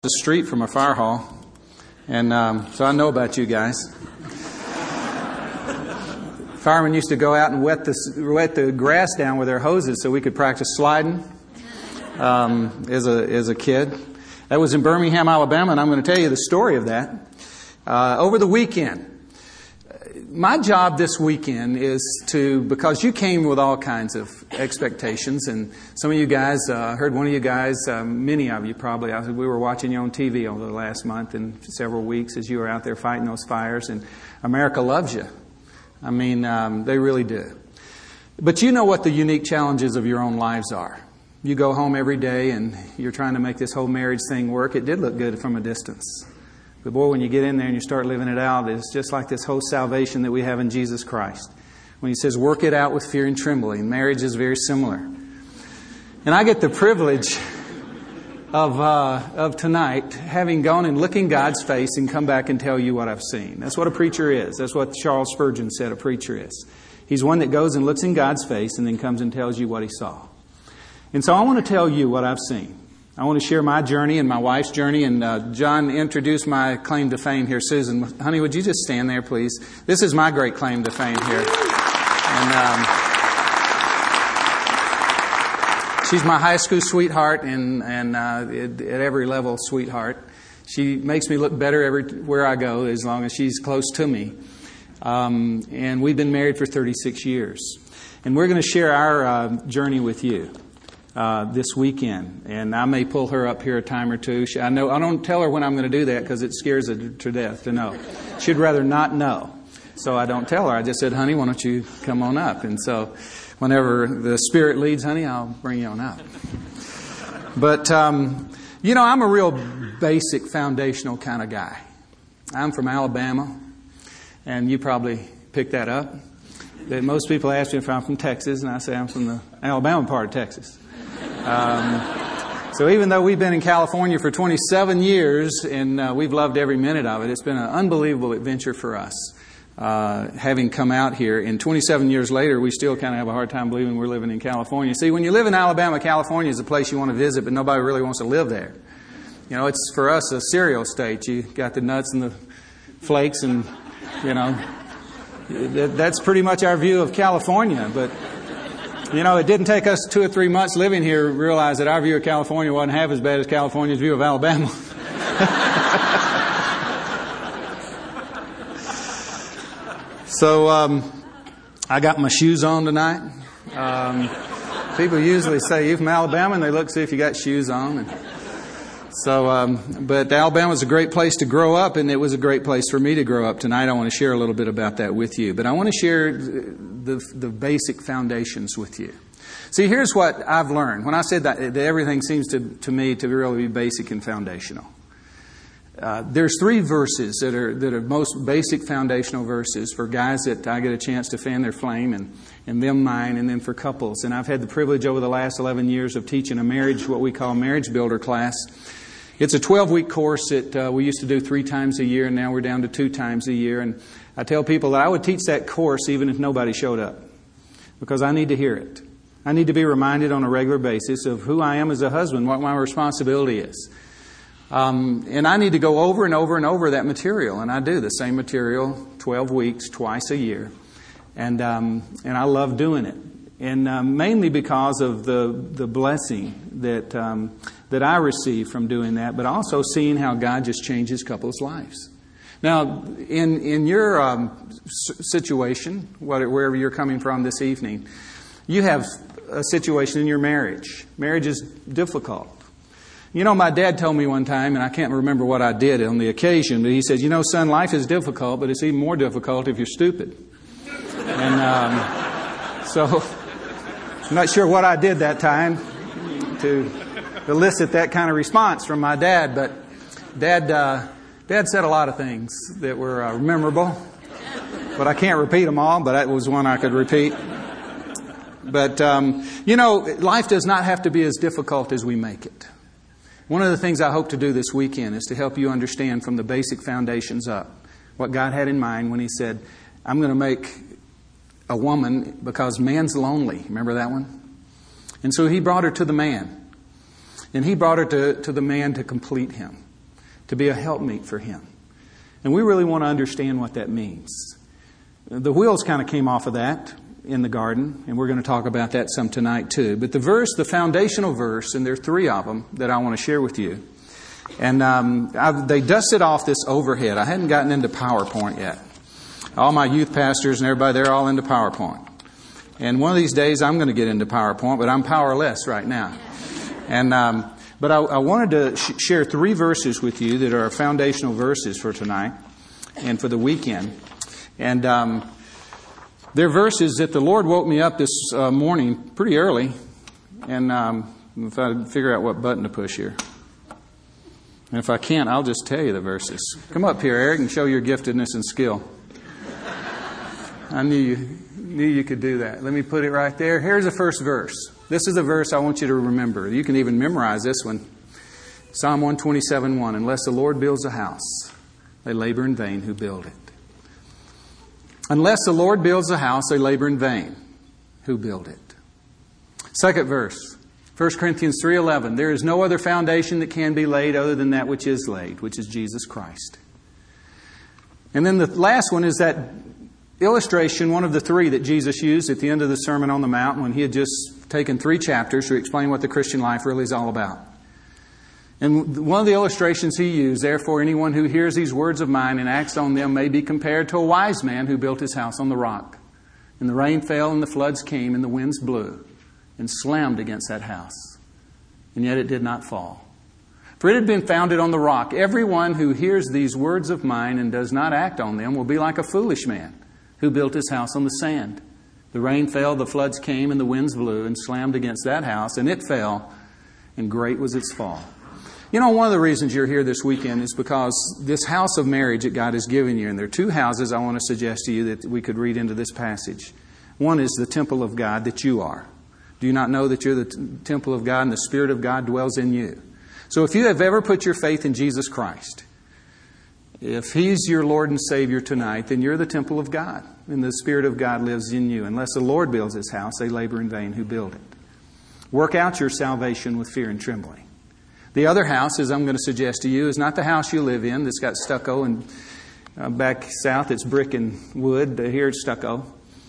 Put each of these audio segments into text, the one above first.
the street from a fire hall, and so I know about you guys. Firemen used to go out and wet the grass down with their hoses so we could practice sliding as a kid. That was in Birmingham, Alabama, and I'm going to tell you the story of that. Over the weekend, my job this weekend is because you came with all kinds of expectations, and some of you guys, heard one of you guys, many of you probably, we were watching you on TV over the last month and several weeks as you were out there fighting those fires, and America loves you. I mean, they really do. But you know what the unique challenges of your own lives are. You go home every day and you're trying to make this whole marriage thing work. It did look good from a distance. But boy, when you get in there and you start living it out, it's just like this whole salvation that we have in Jesus Christ. When He says, work it out with fear and trembling. Marriage is very similar. And I get the privilege of tonight having gone and looked in God's face and come back and tell you what I've seen. That's what a preacher is. That's what Charles Spurgeon said a preacher is. He's one that goes and looks in God's face and then comes and tells you what he saw. And so I want to tell you what I've seen. I want to share my journey and my wife's journey. And John introduced my claim to fame here. Susan, honey, would you just stand there, please? This is my great claim to fame here. And she's my high school sweetheart and at every level sweetheart. She makes me look better everywhere I go as long as she's close to me. And we've been married for 36 years. And we're going to share our journey with you this weekend. And I may pull her up here a time or two. I don't tell her when I'm going to do that because it scares her to death to know. She'd rather not know. So I don't tell her. I just said, honey, why don't you come on up? And so whenever the Spirit leads, honey, I'll bring you on up. But, I'm a real basic, foundational kind of guy. I'm from Alabama, and you probably picked that up. That most people ask me if I'm from Texas, and I say I'm from the Alabama part of Texas. So even though we've been in California for 27 years, and we've loved every minute of it, it's been an unbelievable adventure for us. Having come out here, and 27 years later, we still kind of have a hard time believing we're living in California. See, when you live in Alabama, California is a place you want to visit, but nobody really wants to live there. You know, it's for us a cereal state. You got the nuts and the flakes, and that's pretty much our view of California. But it didn't take us 2 or 3 months living here to realize that our view of California wasn't half as bad as California's view of Alabama. So I got my shoes on tonight. People usually say, you from Alabama? And they look, see if you got shoes on. And so, but Alabama's a great place to grow up, and it was a great place for me to grow up. Tonight I want to share a little bit about that with you. But I want to share the basic foundations with you. See, here's what I've learned. When I said that everything seems to me to really be basic and foundational. There's 3 verses that are most basic foundational verses for guys that I get a chance to fan their flame and them mine, and then for couples. And I've had the privilege over the last 11 years of teaching a marriage, what we call marriage builder class. It's a 12-week course that we used to do 3 times a year, and now we're down to 2 times a year. And I tell people that I would teach that course even if nobody showed up, because I need to hear it. I need to be reminded on a regular basis of who I am as a husband, what my responsibility is. And I need to go over and over and over that material. And I do the same material 12 weeks, twice a year. And I love doing it. And mainly because of the blessing that I receive from doing that, but also seeing how God just changes couples' lives. Now, in your situation, wherever you're coming from this evening, you have a situation in your marriage. Marriage is difficult. My dad told me one time, and I can't remember what I did on the occasion, but he said, son, life is difficult, but it's even more difficult if you're stupid. And so I'm not sure what I did that time to elicit that kind of response from my dad, but Dad said a lot of things that were memorable, but I can't repeat them all, but that was one I could repeat. But, life does not have to be as difficult as we make it. One of the things I hope to do this weekend is to help you understand from the basic foundations up what God had in mind when He said, I'm going to make a woman because man's lonely. Remember that one? And so He brought her to the man. And He brought her to the man to complete him. to be a helpmeet for Him. And we really want to understand what that means. The wheels kind of came off of that in the garden, and we're going to talk about that some tonight too. But the foundational verse, and there are 3 of them that I want to share with you. And they dusted off this overhead. I hadn't gotten into PowerPoint yet. All my youth pastors and everybody, they're all into PowerPoint. And one of these days I'm going to get into PowerPoint, but I'm powerless right now. And but I wanted to share 3 verses with you that are foundational verses for tonight and for the weekend. And they're verses that the Lord woke me up this morning pretty early. And if I figure out what button to push here. And if I can't, I'll just tell you the verses. Come up here, Eric, and show your giftedness and skill. I knew you could do that. Let me put it right there. Here's the first verse. This is a verse I want you to remember. You can even memorize this one. Psalm 127:1. Unless the Lord builds a house, they labor in vain who build it. Unless the Lord builds a house, they labor in vain who build it. Second verse. 1 Corinthians 3:11. There is no other foundation that can be laid other than that which is laid, which is Jesus Christ. And then the last one is that illustration, one of the 3 that Jesus used at the end of the Sermon on the Mount when He had just taken 3 chapters to explain what the Christian life really is all about. And one of the illustrations He used, therefore anyone who hears these words of mine and acts on them may be compared to a wise man who built his house on the rock. And the rain fell and the floods came and the winds blew and slammed against that house. And yet it did not fall. For it had been founded on the rock. Everyone who hears these words of mine and does not act on them will be like a foolish man who built his house on the sand. The rain fell, the floods came, and the winds blew and slammed against that house, and it fell, and great was its fall. You know, one of the reasons you're here this weekend is because this house of marriage that God has given you, and there are 2 houses I want to suggest to you that we could read into this passage. One is the temple of God that you are. Do you not know that you're the temple of God and the Spirit of God dwells in you? So if you have ever put your faith in Jesus Christ, if He's your Lord and Savior tonight, then you're the temple of God, and the Spirit of God lives in you. Unless the Lord builds His house, they labor in vain who build it. Work out your salvation with fear and trembling. The other house, as I'm going to suggest to you, is not the house you live in that's got stucco, and back south it's brick and wood. Here it's stucco.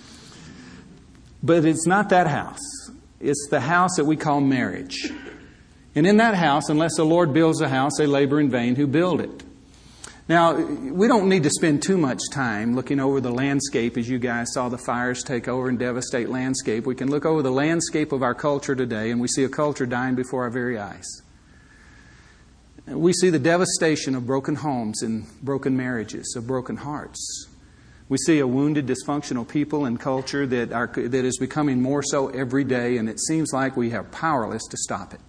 But it's not that house. It's the house that we call marriage. And in that house, unless the Lord builds a house, they labor in vain who build it. Now, we don't need to spend too much time looking over the landscape as you guys saw the fires take over and devastate landscape. We can look over the landscape of our culture today, and we see a culture dying before our very eyes. We see the devastation of broken homes and broken marriages, of broken hearts. We see a wounded, dysfunctional people and culture that is becoming more so every day, and it seems like we are powerless to stop it.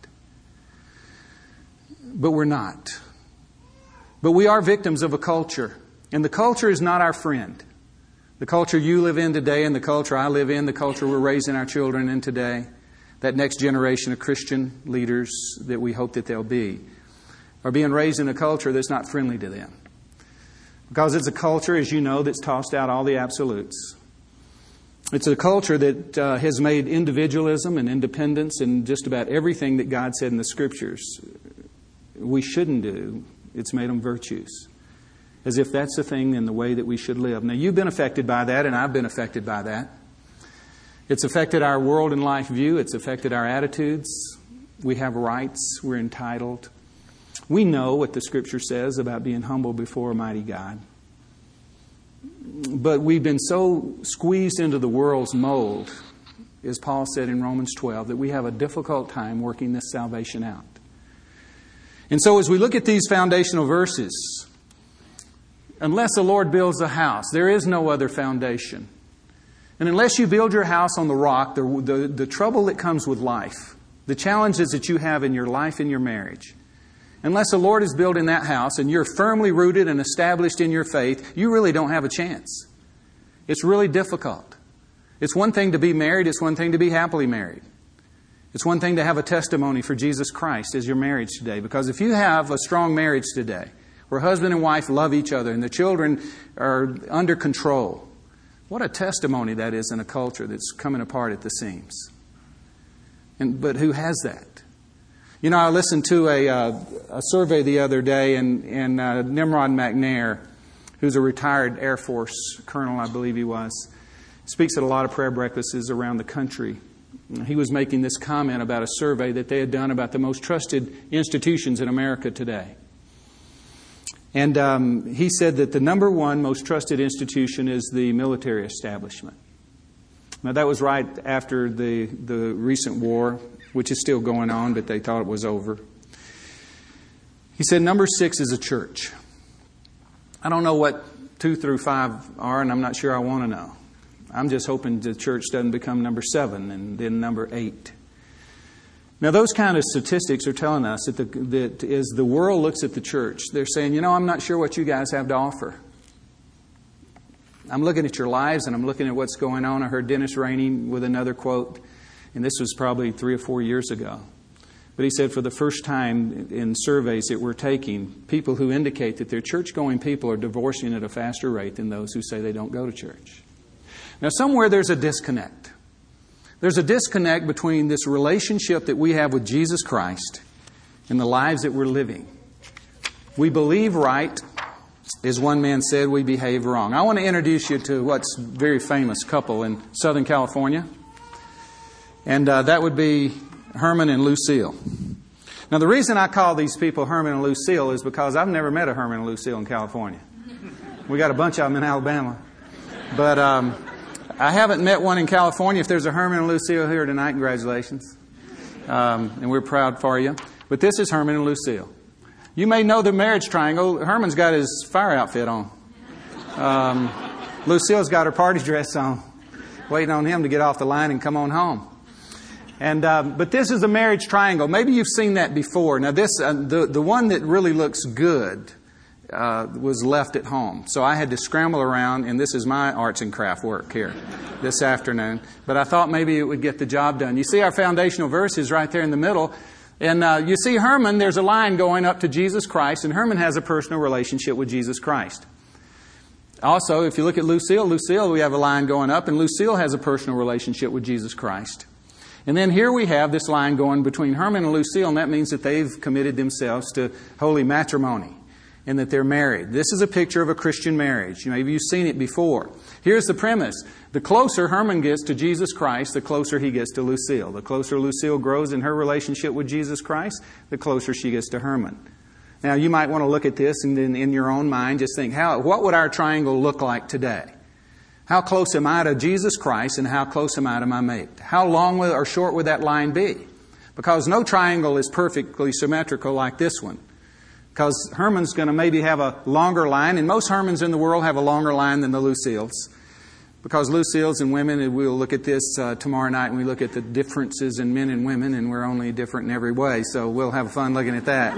But we're not. But we are victims of a culture, and the culture is not our friend. The culture you live in today and the culture I live in, the culture we're raising our children in today, that next generation of Christian leaders that we hope that they'll be, are being raised in a culture that's not friendly to them. Because it's a culture, as you know, that's tossed out all the absolutes. It's a culture that has made individualism and independence and just about everything that God said in the Scriptures we shouldn't do. It's made them virtues. As if that's the thing and the way that we should live. Now, you've been affected by that, and I've been affected by that. It's affected our world and life view. It's affected our attitudes. We have rights. We're entitled. We know what the Scripture says about being humble before a mighty God. But we've been so squeezed into the world's mold, as Paul said in Romans 12, that we have a difficult time working this salvation out. And so as we look at these foundational verses, unless the Lord builds a house, there is no other foundation. And unless you build your house on the rock, the trouble that comes with life, the challenges that you have in your life and your marriage, unless the Lord is building that house and you're firmly rooted and established in your faith, you really don't have a chance. It's really difficult. It's one thing to be married. It's one thing to be happily married. It's one thing to have a testimony for Jesus Christ as your marriage today. Because if you have a strong marriage today, where husband and wife love each other and the children are under control, what a testimony that is in a culture that's coming apart at the seams. But who has that? You know, I listened to a survey the other day, and Nimrod McNair, who's a retired Air Force colonel, I believe he was, speaks at a lot of prayer breakfasts around the country. He was making this comment about a survey that they had done about the most trusted institutions in America today. And he said that the number one most trusted institution is the military establishment. Now, that was right after the recent war, which is still going on, but they thought it was over. He said number 6 is a church. I don't know what 2 through 5 are, and I'm not sure I want to know. I'm just hoping the church doesn't become number 7 and then number 8. Now, those kind of statistics are telling us that as the world looks at the church, they're saying, you know, I'm not sure what you guys have to offer. I'm looking at your lives, and I'm looking at what's going on. I heard Dennis Rainey with another quote, and this was probably 3 or 4 years ago. But he said for the first time in surveys that we're taking, people who indicate that their church-going people are divorcing at a faster rate than those who say they don't go to church. Now, somewhere there's a disconnect. There's a disconnect between this relationship that we have with Jesus Christ and the lives that we're living. We believe right. As one man said, we behave wrong. I want to introduce you to what's a very famous couple in Southern California. And that would be Herman and Lucille. Now, the reason I call these people Herman and Lucille is because I've never met a Herman and Lucille in California. We got a bunch of them in Alabama. But I haven't met one in California. If there's a Herman and Lucille here tonight, congratulations. And we're proud for you. But this is Herman and Lucille. You may know the marriage triangle. Herman's got his fire outfit on. Lucille's got her party dress on, waiting on him to get off the line and come on home. And but this is the marriage triangle. Maybe you've seen that before. Now, this the one that really looks good was left at home. So I had to scramble around, and this is my arts and craft work here this afternoon. But I thought maybe it would get the job done. You see our foundational verse is right there in the middle. And you see Herman, there's a line going up to Jesus Christ, and Herman has a personal relationship with Jesus Christ. Also, if you look at Lucille, we have a line going up, and Lucille has a personal relationship with Jesus Christ. And then here we have this line going between Herman and Lucille, and that means that they've committed themselves to holy matrimony and that they're married. This is a picture of a Christian marriage. Maybe you've seen it before. Here's the premise. The closer Herman gets to Jesus Christ, the closer he gets to Lucille. The closer Lucille grows in her relationship with Jesus Christ, the closer she gets to Herman. Now, you might want to look at this and then in your own mind just think, what would our triangle look like today? How close am I to Jesus Christ and how close am I to my mate? How long or short would that line be? Because no triangle is perfectly symmetrical like this one. Because Herman's going to maybe have a longer line, and most Hermans in the world have a longer line than the Lucilles. Because Lucilles and women, and we'll look at this tomorrow night, and we look at the differences in men and women, and we're only different in every way, so we'll have fun looking at that.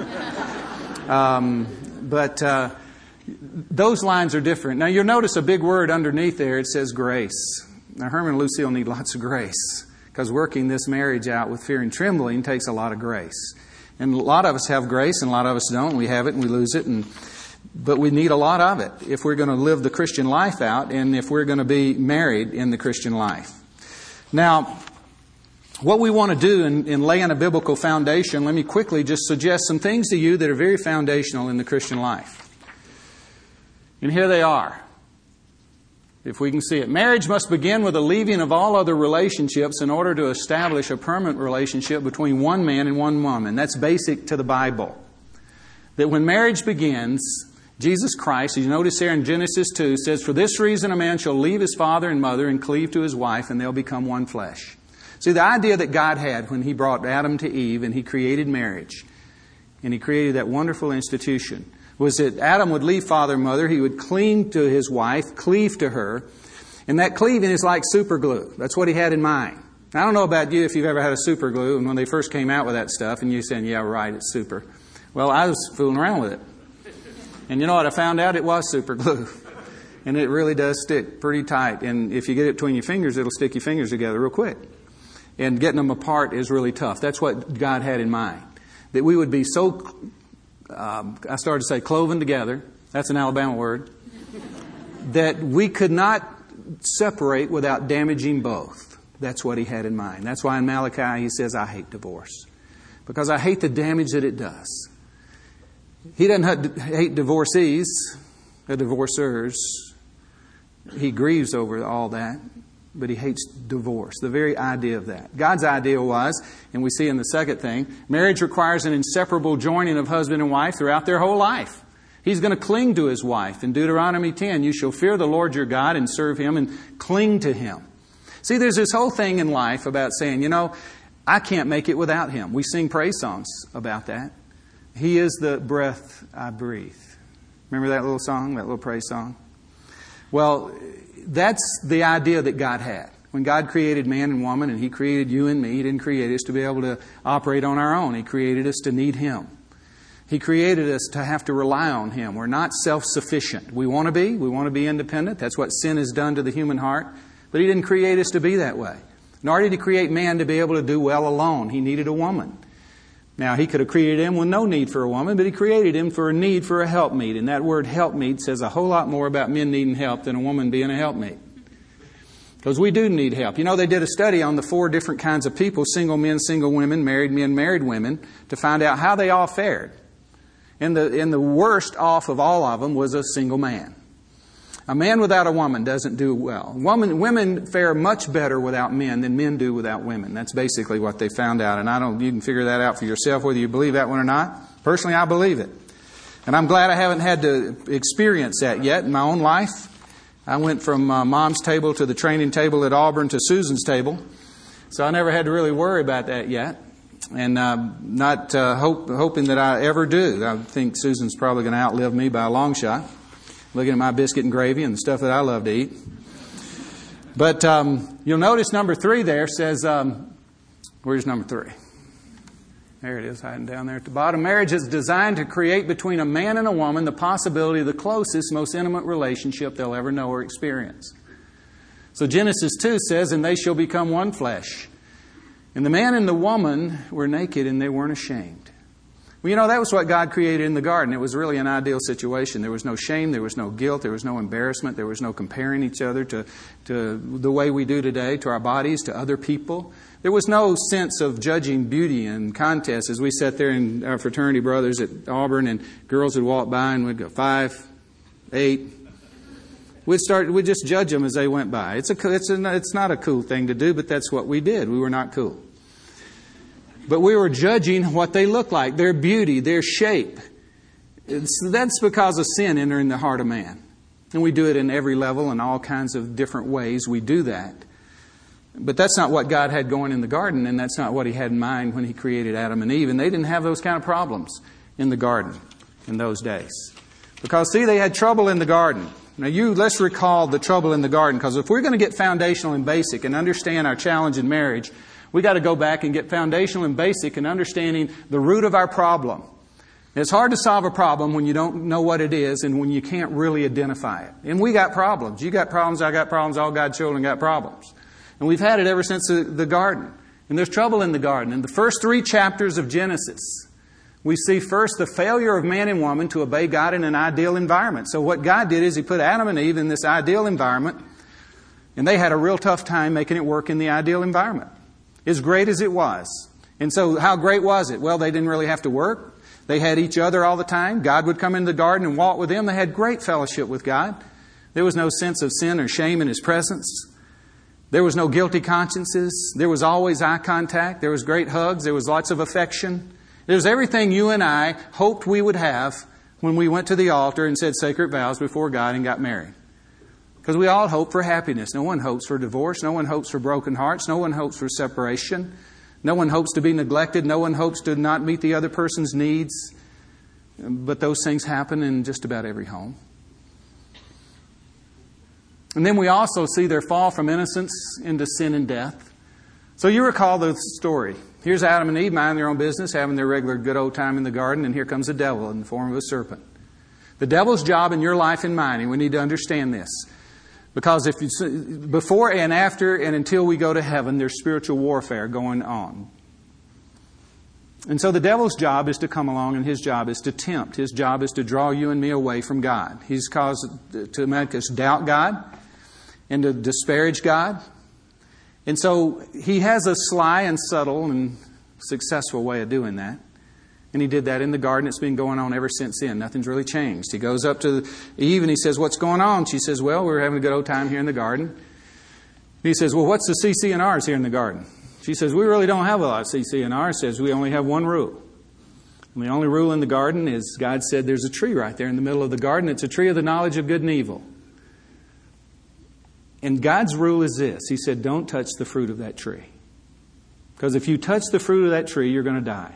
But those lines are different. Now, you'll notice a big word underneath there. It says grace. Now, Herman and Lucille need lots of grace, because working this marriage out with fear and trembling takes a lot of grace. And a lot of us have grace, and a lot of us don't. We have it, and we lose it, but we need a lot of it if we're going to live the Christian life out and if we're going to be married in the Christian life. Now, what we want to do in laying a biblical foundation, let me quickly just suggest some things to you that are very foundational in the Christian life. And here they are. If we can see it. Marriage must begin with a leaving of all other relationships in order to establish a permanent relationship between one man and one woman. That's basic to the Bible. That when marriage begins, Jesus Christ, as you notice here in Genesis 2, says, "For this reason a man shall leave his father and mother and cleave to his wife, and they'll become one flesh." See, the idea that God had when He brought Adam to Eve and He created marriage, and He created that wonderful institution, was that Adam would leave father and mother, he would cling to his wife, cleave to her, and that cleaving is like super glue. That's what He had in mind. I don't know about you if you've ever had a super glue, and when they first came out with that stuff, and you said, "Yeah, right, it's super." Well, I was fooling around with it. And you know what? I found out it was super glue. And it really does stick pretty tight. And if you get it between your fingers, it'll stick your fingers together real quick. And getting them apart is really tough. That's what God had in mind. That we would be so, I started to say cloven together. That's an Alabama word. That we could not separate without damaging both. That's what He had in mind. That's why in Malachi He says, "I hate divorce." because I hate the damage that it does. He doesn't hate divorcees, or divorcers. He grieves over all that, but he hates divorce, the very idea of that. God's idea was, and we see in the second thing, marriage requires an inseparable joining of husband and wife throughout their whole life. He's going to cling to his wife. In Deuteronomy 10, you shall fear the Lord your God and serve Him and cling to Him. See, there's this whole thing in life about saying, I can't make it without Him. We sing praise songs about that. He is the breath I breathe. Remember that little song, that little praise song? Well, that's the idea that God had. When God created man and woman and He created you and me, He didn't create us to be able to operate on our own. He created us to need Him. He created us to have to rely on Him. We're not self-sufficient. We want to be independent. That's what sin has done to the human heart. But He didn't create us to be that way. Nor did He create man to be able to do well alone. He needed a woman. Now, He could have created him with no need for a woman, but He created him for a need for a helpmeet. And that word helpmeet says a whole lot more about men needing help than a woman being a helpmeet. Because we do need help. They did a study on the 4 different kinds of people, single men, single women, married men, married women, to find out how they all fared. And the worst off of all of them was a single man. A man without a woman doesn't do well. Women fare much better without men than men do without women. That's basically what they found out. And you can figure that out for yourself, whether you believe that one or not. Personally, I believe it. And I'm glad I haven't had to experience that yet in my own life. I went from Mom's table to the training table at Auburn to Susan's table. So I never had to really worry about that yet. And not hoping that I ever do. I think Susan's probably going to outlive me by a long shot. Looking at my biscuit and gravy and the stuff that I love to eat. But you'll notice number 3 there says, where's number 3? There it is, hiding down there at the bottom. Marriage is designed to create between a man and a woman the possibility of the closest, most intimate relationship they'll ever know or experience. So Genesis 2 says, and they shall become one flesh. And the man and the woman were naked and they weren't ashamed. Well, that was what God created in the garden. It was really an ideal situation. There was no shame, there was no guilt, there was no embarrassment, there was no comparing each other to the way we do today, to our bodies, to other people. There was no sense of judging beauty and contests as we sat there in our fraternity brothers at Auburn and girls would walk by and we'd go 5, 8. We'd just judge them as they went by. It's not a cool thing to do, but that's what we did. We were not cool. But we were judging what they looked like, their beauty, their shape. That's because of sin entering the heart of man. And we do it in every level and all kinds of different ways we do that. But that's not what God had going in the garden, and that's not what He had in mind when He created Adam and Eve. And they didn't have those kind of problems in the garden in those days. Because, see, they had trouble in the garden. Now, let's recall the trouble in the garden, because if we're going to get foundational and basic and understand our challenge in marriage, we got to go back and get foundational and basic in understanding the root of our problem. It's hard to solve a problem when you don't know what it is and when you can't really identify it. And we got problems. You got problems, I got problems, all God's children got problems. And we've had it ever since the garden. And there's trouble in the garden. In the first 3 chapters of Genesis, we see first the failure of man and woman to obey God in an ideal environment. So what God did is He put Adam and Eve in this ideal environment, and they had a real tough time making it work in the ideal environment. As great as it was. And so how great was it? Well, they didn't really have to work. They had each other all the time. God would come into the garden and walk with them. They had great fellowship with God. There was no sense of sin or shame in His presence. There was no guilty consciences. There was always eye contact. There was great hugs. There was lots of affection. There was everything you and I hoped we would have when we went to the altar and said sacred vows before God and got married. Because we all hope for happiness. No one hopes for divorce. No one hopes for broken hearts. No one hopes for separation. No one hopes to be neglected. No one hopes to not meet the other person's needs. But those things happen in just about every home. And then we also see their fall from innocence into sin and death. So you recall the story. Here's Adam and Eve minding their own business, having their regular good old time in the garden, and here comes the devil in the form of a serpent. The devil's job in your life and mine, and we need to understand this. Because before and after and until we go to heaven, there's spiritual warfare going on. And so the devil's job is to come along, and his job is to tempt. His job is to draw you and me away from God. He's caused to make us doubt God and to disparage God. And so he has us sly and subtle and successful way of doing that. And he did that in the garden. It's been going on ever since then. Nothing's really changed. He goes up to Eve and he says, "What's going on?" She says, "Well, we're having a good old time here in the garden." He says, "Well, what's the CC&Rs here in the garden?" She says, "We really don't have a lot of CC&Rs." Says, "We only have one rule. And the only rule in the garden is God said there's a tree right there in the middle of the garden. It's a tree of the knowledge of good and evil. And God's rule is this. He said, don't touch the fruit of that tree. Because if you touch the fruit of that tree, you're going to die."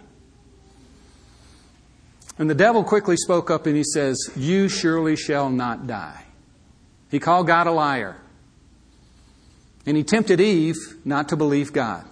And the devil quickly spoke up and he says, "You surely shall not die." He called God a liar. And he tempted Eve not to believe God.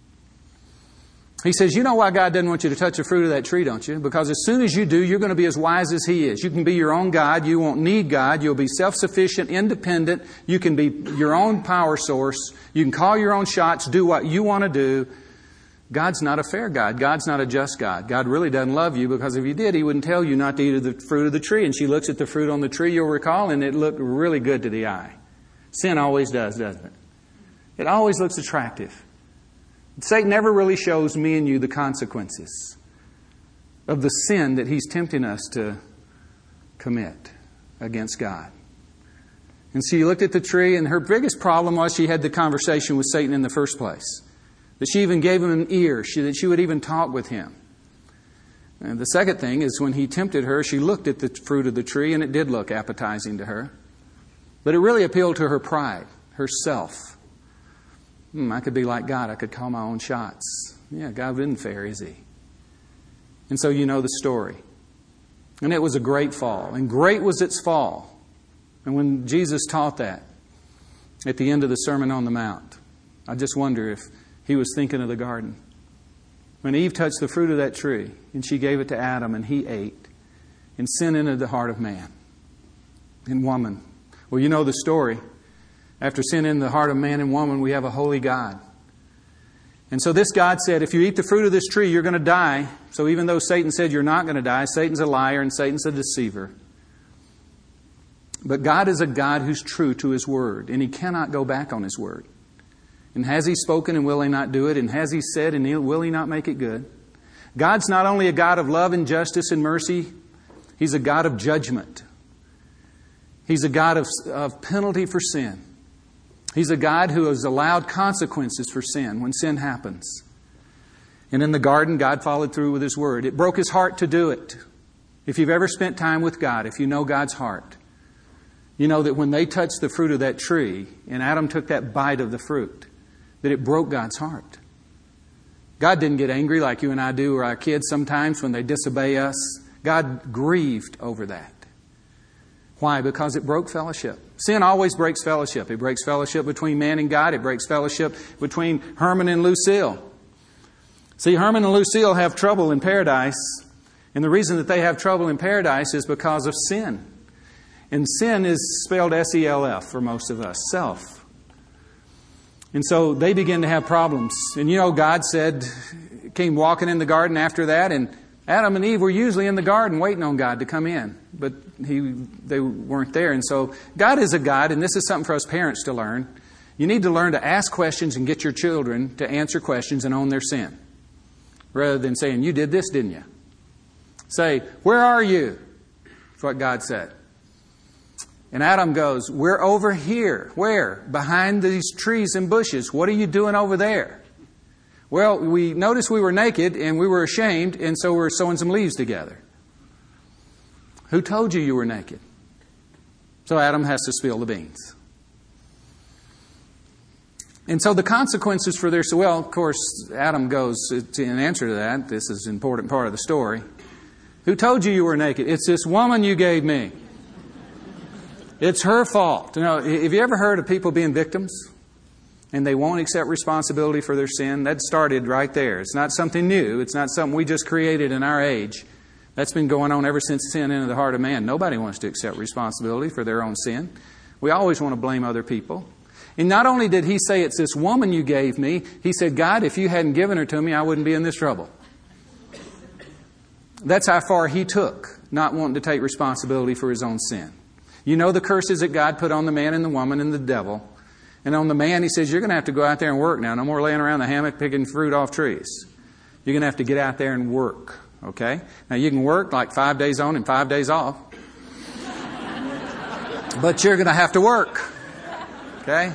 He says, "You know why God doesn't want you to touch the fruit of that tree, don't you? Because as soon as you do, you're going to be as wise as He is. You can be your own God. You won't need God. You'll be self-sufficient, independent. You can be your own power source. You can call your own shots, do what you want to do. God's not a fair God. God's not a just God. God really doesn't love you, because if He did, He wouldn't tell you not to eat of the fruit of the tree." And she looks at the fruit on the tree, you'll recall, and it looked really good to the eye. Sin always does, doesn't it? It always looks attractive. Satan never really shows me and you the consequences of the sin that he's tempting us to commit against God. And she looked at the tree, and her biggest problem was she had the conversation with Satan in the first place. That she even gave him an ear, that she would even talk with him. And the second thing is when he tempted her, she looked at the fruit of the tree, and it did look appetizing to her. But it really appealed to her pride, her self. I could be like God. I could call my own shots. Yeah, God isn't fair, is He? And so you know the story. And it was a great fall. And great was its fall. And when Jesus taught that at the end of the Sermon on the Mount, I just wonder if He was thinking of the garden. When Eve touched the fruit of that tree, and she gave it to Adam, and he ate, and sin entered the heart of man and woman. Well, you know the story. After sin in the heart of man and woman, we have a holy God. And so this God said, if you eat the fruit of this tree, you're going to die. So even though Satan said you're not going to die, Satan's a liar and Satan's a deceiver. But God is a God who's true to His Word, and He cannot go back on His Word. And has He spoken, and will He not do it? And has He said, and will He not make it good? God's not only a God of love and justice and mercy, He's a God of judgment. He's a God of penalty for sin. He's a God who has allowed consequences for sin when sin happens. And in the garden, God followed through with His Word. It broke His heart to do it. If you've ever spent time with God, if you know God's heart, you know that when they touched the fruit of that tree, and Adam took that bite of the fruit, that it broke God's heart. God didn't get angry like you and I do, or our kids sometimes when they disobey us. God grieved over that. Why? Because it broke fellowship. Sin always breaks fellowship. It breaks fellowship between man and God. It breaks fellowship between Herman and Lucille. See, Herman and Lucille have trouble in paradise. And the reason that they have trouble in paradise is because of sin. And sin is spelled S-E-L-F for most of us, self. And so they begin to have problems. And you know, God came walking in the garden after that, and Adam and Eve were usually in the garden waiting on God to come in. But they weren't there. And so God is a God, and this is something for us parents to learn. You need to learn to ask questions and get your children to answer questions and own their sin. Rather than saying, you did this, didn't you? Say, where are you? That's what God said. And Adam goes, we're over here. Where? Behind these trees and bushes. What are you doing over there? Well, we noticed we were naked and we were ashamed, and so we're sewing some leaves together. Who told you were naked? So Adam has to spill the beans. And so the consequences for their... Well, of course, Adam goes in answer to that. This is an important part of the story. Who told you were naked? It's this woman you gave me. It's her fault. You know, have you ever heard of people being victims? And they won't accept responsibility for their sin? That started right there. It's not something new. It's not something we just created in our age. That's been going on ever since sin entered the heart of man. Nobody wants to accept responsibility for their own sin. We always want to blame other people. And not only did he say, it's this woman you gave me, he said, God, if you hadn't given her to me, I wouldn't be in this trouble. That's how far he took, not wanting to take responsibility for his own sin. You know the curses that God put on the man and the woman and the devil. And on the man, he says, you're going to have to go out there and work now. No more laying around the hammock picking fruit off trees. You're going to have to get out there and work. Okay? Now you can work like 5 days on and 5 days off. But you're going to have to work. Okay?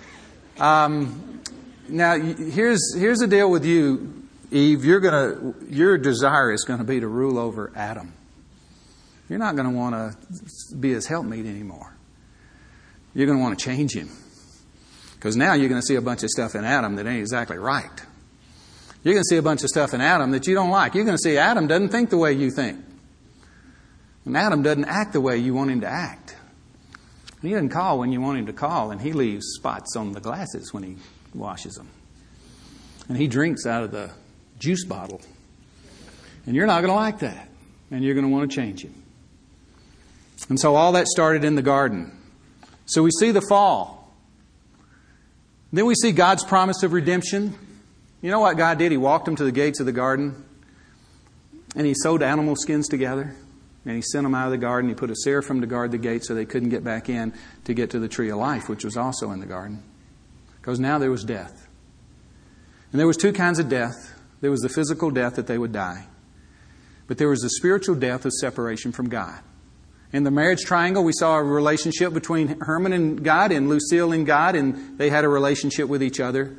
Now here's the deal with you, Eve. Your desire is going to be to rule over Adam. You're not going to want to be his helpmeet anymore. You're going to want to change him. Because now you're going to see a bunch of stuff in Adam that ain't exactly right. You're going to see a bunch of stuff in Adam that you don't like. You're going to see Adam doesn't think the way you think. And Adam doesn't act the way you want him to act. He doesn't call when you want him to call, and he leaves spots on the glasses when he washes them. And he drinks out of the juice bottle. And you're not going to like that. And you're going to want to change him. And so all that started in the garden. So we see the fall. Then we see God's promise of redemption. You know what God did? He walked them to the gates of the garden. And He sewed animal skins together. And He sent them out of the garden. He put a seraphim to guard the gate so they couldn't get back in to get to the tree of life, which was also in the garden. Because now there was death. And there was two kinds of death. There was the physical death that they would die. But there was the spiritual death of separation from God. In the marriage triangle, we saw a relationship between Herman and God and Lucille and God, and they had a relationship with each other.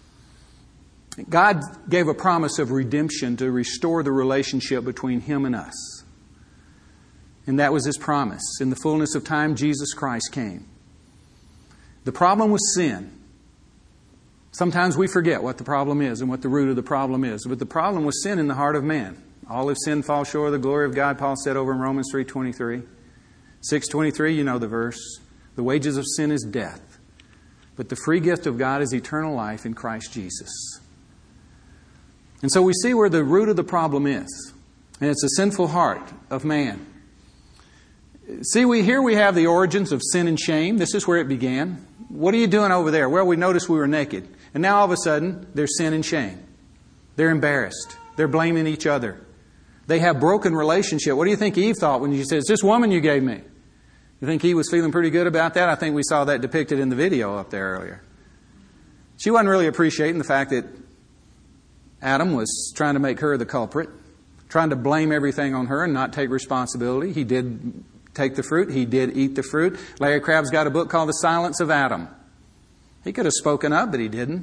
God gave a promise of redemption to restore the relationship between Him and us. And that was His promise. In the fullness of time, Jesus Christ came. The problem was sin. Sometimes we forget what the problem is and what the root of the problem is. But the problem was sin in the heart of man. All have sinned, fall short of the glory of God, Paul said over in Romans 3:23. 6:23, you know the verse. The wages of sin is death. But the free gift of God is eternal life in Christ Jesus. And so we see where the root of the problem is. And it's the sinful heart of man. See, here we have the origins of sin and shame. This is where it began. What are you doing over there? Well, we noticed we were naked. And now all of a sudden, there's sin and shame. They're embarrassed. They're blaming each other. They have broken relationship. What do you think Eve thought when she said, "It's this woman you gave me"? You think Eve was feeling pretty good about that? I think we saw that depicted in the video up there earlier. She wasn't really appreciating the fact that Adam was trying to make her the culprit, trying to blame everything on her and not take responsibility. He did take the fruit. He did eat the fruit. Larry Crabb's got a book called The Silence of Adam. He could have spoken up, but he didn't.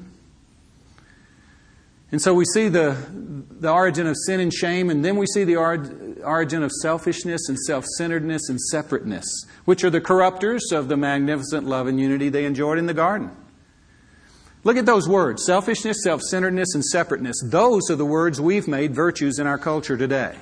And so we see the origin of sin and shame, and then we see the origin of selfishness and self-centeredness and separateness, which are the corruptors of the magnificent love and unity they enjoyed in the garden. Look at those words, selfishness, self-centeredness, and separateness. Those are the words we've made virtues in our culture today.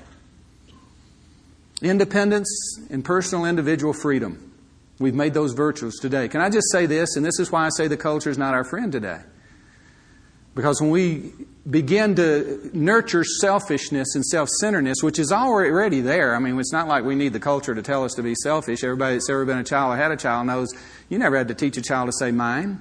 Independence and personal individual freedom. We've made those virtues today. Can I just say this, and this is why I say the culture is not our friend today. Because when we begin to nurture selfishness and self-centeredness, which is already there. I mean, it's not like we need the culture to tell us to be selfish. Everybody that's ever been a child or had a child knows you never had to teach a child to say mine.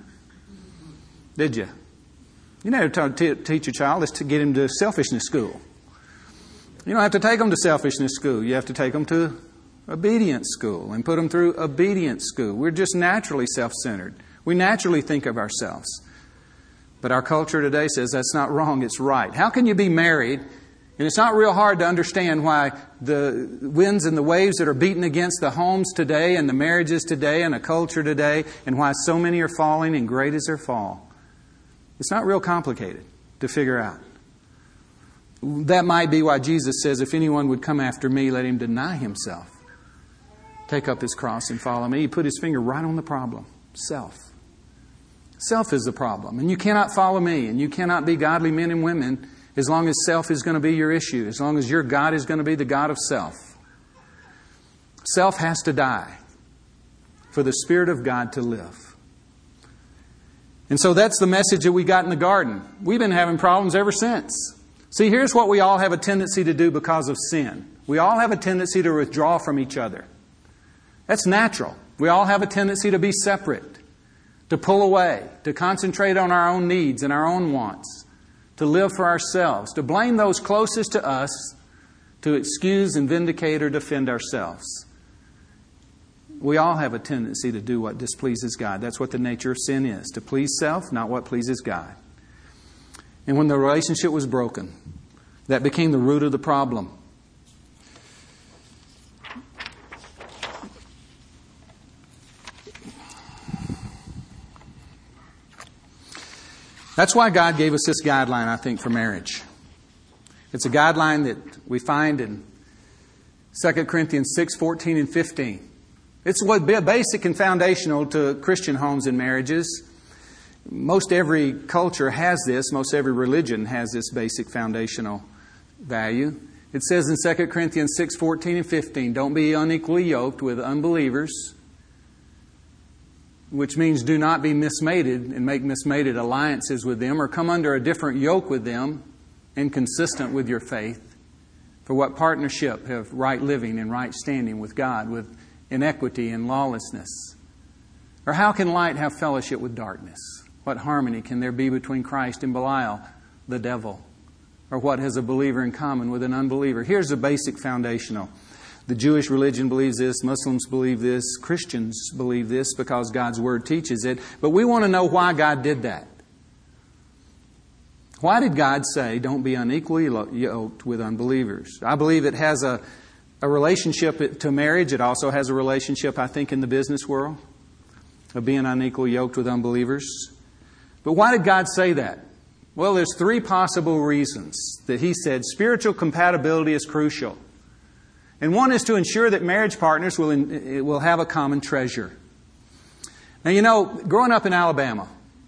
Did you? You never teach a child to get him to selfishness school. You don't have to take them to selfishness school. You have to take them to obedience school and put them through obedience school. We're just naturally self-centered. We naturally think of ourselves. But our culture today says that's not wrong, it's right. How can you be married? And it's not real hard to understand why the winds and the waves that are beating against the homes today and the marriages today and the culture today and why so many are falling and great is their fall. It's not real complicated to figure out. That might be why Jesus says, if anyone would come after me, let him deny himself. Take up his cross and follow me. He put his finger right on the problem. Self. Self is the problem. And you cannot follow me and you cannot be godly men and women as long as self is going to be your issue. As long as your God is going to be the God of self. Self has to die for the Spirit of God to live. And so that's the message that we got in the garden. We've been having problems ever since. See, here's what we all have a tendency to do because of sin. We all have a tendency to withdraw from each other. That's natural. We all have a tendency to be separate, to pull away, to concentrate on our own needs and our own wants, to live for ourselves, to blame those closest to us, to excuse and vindicate or defend ourselves. We all have a tendency to do what displeases God. That's what the nature of sin is, to please self, not what pleases God. And when the relationship was broken, that became the root of the problem. That's why God gave us this guideline, I think, for marriage. It's a guideline that we find in 2 Corinthians 6, 14 and 15. It's what basic and foundational to Christian homes and marriages. Most every culture has this. Most every religion has this basic foundational value. It says in 2 Corinthians 6, 14 and 15, don't be unequally yoked with unbelievers, which means do not be mismated and make mismated alliances with them or come under a different yoke with them inconsistent with your faith. For what partnership have right living and right standing with God with inequity and lawlessness? Or how can light have fellowship with darkness? What harmony can there be between Christ and Belial, the devil? Or what has a believer in common with an unbeliever? Here's the basic foundational. The Jewish religion believes this, Muslims believe this, Christians believe this because God's Word teaches it. But we want to know why God did that. Why did God say, don't be unequally yoked with unbelievers? I believe it has a relationship to marriage. It also has a relationship, I think, in the business world of being unequally yoked with unbelievers. But why did God say that? Well, there's three possible reasons that He said spiritual compatibility is crucial. And one is to ensure that marriage partners will have a common treasure. Now, growing up in Alabama,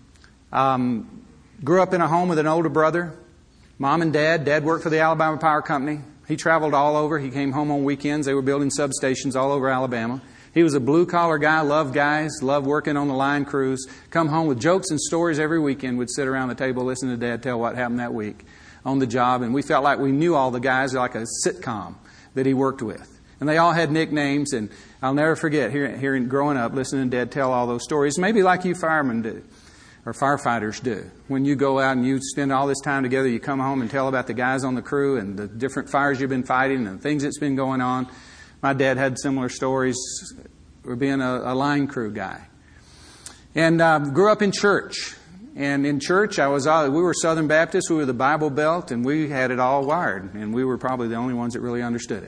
grew up in a home with an older brother, mom and dad. Dad worked for the Alabama Power Company. He traveled all over. He came home on weekends. They were building substations all over Alabama. He was a blue-collar guy, loved guys, loved working on the line crews. Come home with jokes and stories every weekend. We'd sit around the table, listen to Dad tell what happened that week on the job. And we felt like we knew all the guys, like a sitcom that he worked with. And they all had nicknames. And I'll never forget hearing growing up, listening to Dad tell all those stories. Maybe like you firemen do, or firefighters do. When you go out and you spend all this time together, you come home and tell about the guys on the crew and the different fires you've been fighting and things that's been going on. My dad had similar stories for being a line crew guy. And grew up in church. And in church, we were Southern Baptists, we were the Bible Belt, and we had it all wired. And we were probably the only ones that really understood it.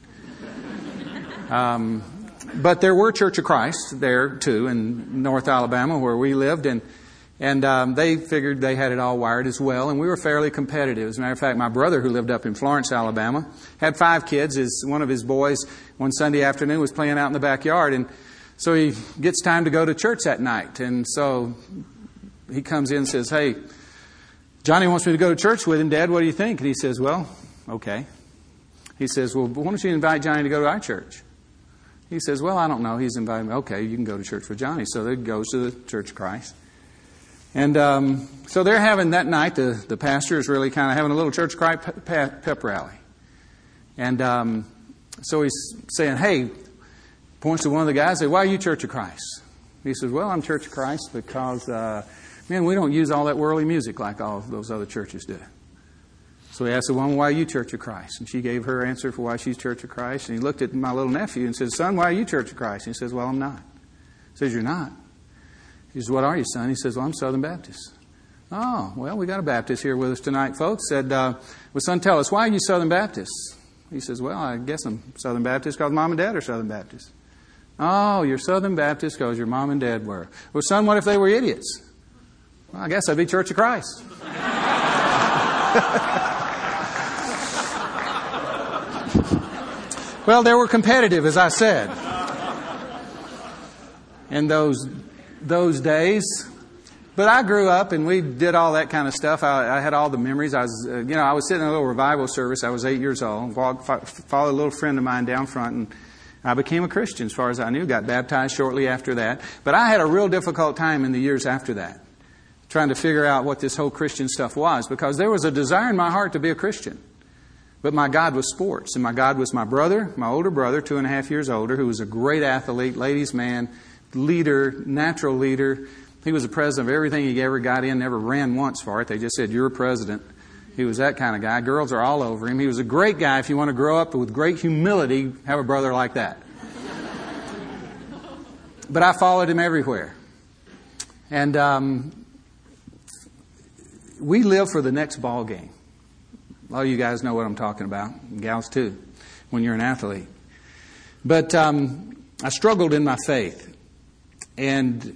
But there were Church of Christ there, too, in North Alabama, where we lived. And they figured they had it all wired as well. And we were fairly competitive. As a matter of fact, my brother, who lived up in Florence, Alabama, had 5 kids. One of his boys, one Sunday afternoon, was playing out in the backyard. And so he gets time to go to church that night. And so he comes in and says, hey, Johnny wants me to go to church with him. Dad, what do you think? And he says, well, okay. He says, well, why don't you invite Johnny to go to our church? He says, well, I don't know. He's invited me. Okay, you can go to church with Johnny. So he goes to the Church of Christ. And so they're having that night, the pastor is really kind of having a little Church of Christ pep rally. And so he's saying, hey, points to one of the guys, says, why are you Church of Christ? He says, well, I'm Church of Christ because, we don't use all that worldly music like all those other churches do. So he asked the woman, why are you Church of Christ? And she gave her answer for why she's Church of Christ. And he looked at my little nephew and said, son, why are you Church of Christ? And he says, well, I'm not. He says, you're not? He says, what are you, son? He says, well, I'm Southern Baptist. Oh, well, we got a Baptist here with us tonight, folks. Said, well, son, tell us, why are you Southern Baptist? He says, well, I guess I'm Southern Baptist because Mom and Dad are Southern Baptist. Oh, you're Southern Baptist because your mom and dad were. Well, son, what if they were idiots? Well, I guess I'd be Church of Christ. Well, they were competitive, as I said. In those days. But I grew up and we did all that kind of stuff. I had all the memories. I was sitting in a little revival service. I was 8 years old. Followed a little friend of mine down front, and I became a Christian as far as I knew. Got baptized shortly after that. But I had a real difficult time in the years after that, trying to figure out what this whole Christian stuff was, because there was a desire in my heart to be a Christian. But my God was sports, and my God was my brother, my older brother, 2.5 years older, who was a great athlete, ladies' man, leader, natural leader. He was the president of everything he ever got in, never ran once for it. They just said, you're a president. He was that kind of guy. Girls are all over him. He was a great guy. If you want to grow up with great humility, have a brother like that. But I followed him everywhere. And we lived for the next ball game. of you guys know what I'm talking about, and gals too, when you're an athlete. But I struggled in my faith and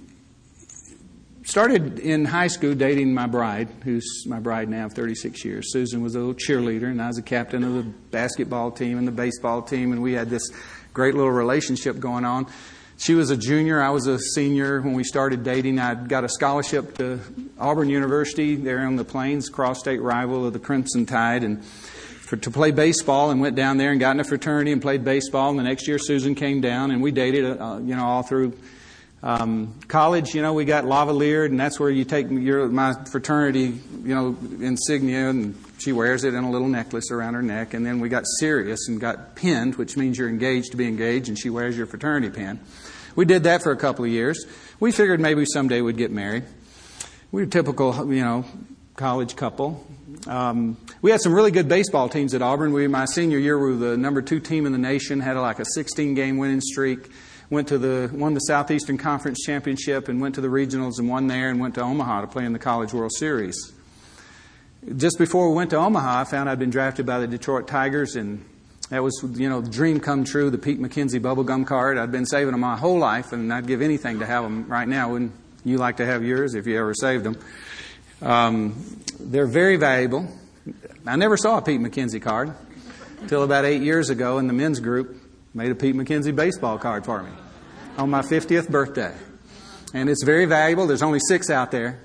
started in high school dating my bride, who's my bride now of 36 years. Susan was a little cheerleader, and I was a captain of the basketball team and the baseball team, and we had this great little relationship going on. She was a junior, I was a senior. When we started dating, I got a scholarship to Auburn University there on the Plains, cross-state rival of the Crimson Tide, and to play baseball, and went down there and got in a fraternity and played baseball. And the next year Susan came down, and we dated all through college. We got lavaliered, and that's where you take my fraternity insignia, and she wears it in a little necklace around her neck. And then we got serious and got pinned, which means you're engaged to be engaged, and she wears your fraternity pin. We did that for a couple of years. We figured maybe someday we'd get married. We were a typical, college couple. We had some really good baseball teams at Auburn. My senior year, we were the number 2 team in the nation, had like a 16-game winning streak, won the Southeastern Conference Championship, and went to the regionals and won there, and went to Omaha to play in the College World Series. Just before we went to Omaha, I found I'd been drafted by the Detroit Tigers, and that was, the dream come true, the Pete McKenzie bubblegum card. I'd been saving them my whole life, and I'd give anything to have them right now. Wouldn't you like to have yours if you ever saved them? They're very valuable. I never saw a Pete McKenzie card until about 8 years ago, and the men's group made a Pete McKenzie baseball card for me on my 50th birthday. And it's very valuable. There's only 6 out there.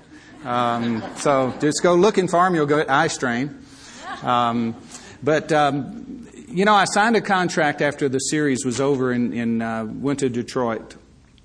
So just go looking for them. You'll get eye strain. I signed a contract after the series was over and went to Detroit.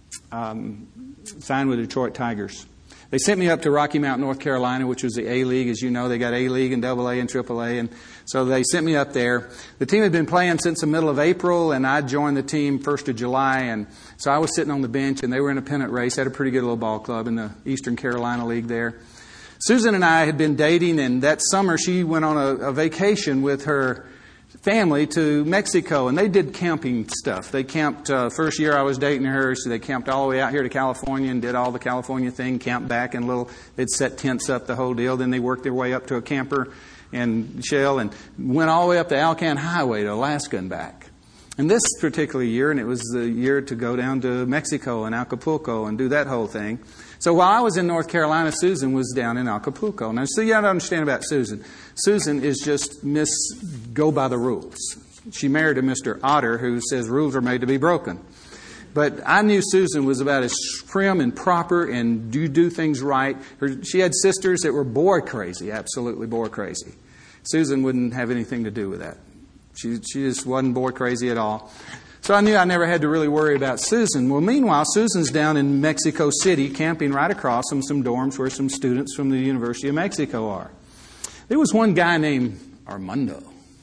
Signed with Detroit Tigers. They sent me up to Rocky Mount, North Carolina, which was the A-League. As you know, they got A-League and AA and AAA. And so they sent me up there. The team had been playing since the middle of April, and I joined the team 1st of July. And so I was sitting on the bench, and they were in a pennant race. Had a pretty good little ball club in the Eastern Carolina League there. Susan and I had been dating, and that summer she went on a vacation with her family to Mexico, and they did camping stuff. They camped, first year I was dating her, so they camped all the way out here to California and did all the California thing, camped back in they'd set tents up, the whole deal. Then they worked their way up to a camper and shell and went all the way up the Alcan Highway to Alaska and back. And this particular year, and it was the year to go down to Mexico and Acapulco and do that whole thing. So while I was in North Carolina, Susan was down in Acapulco. Now, so you got to understand about Susan. Susan is just Miss Go by the Rules. She married a Mr. Otter who says rules are made to be broken. But I knew Susan was about as prim and proper and do things right. She had sisters that were boy crazy, absolutely boy crazy. Susan wouldn't have anything to do with that. She just wasn't boy crazy at all. So I knew I never had to really worry about Susan. Well, meanwhile, Susan's down in Mexico City, camping right across from some dorms where some students from the University of Mexico are. There was one guy named Armando.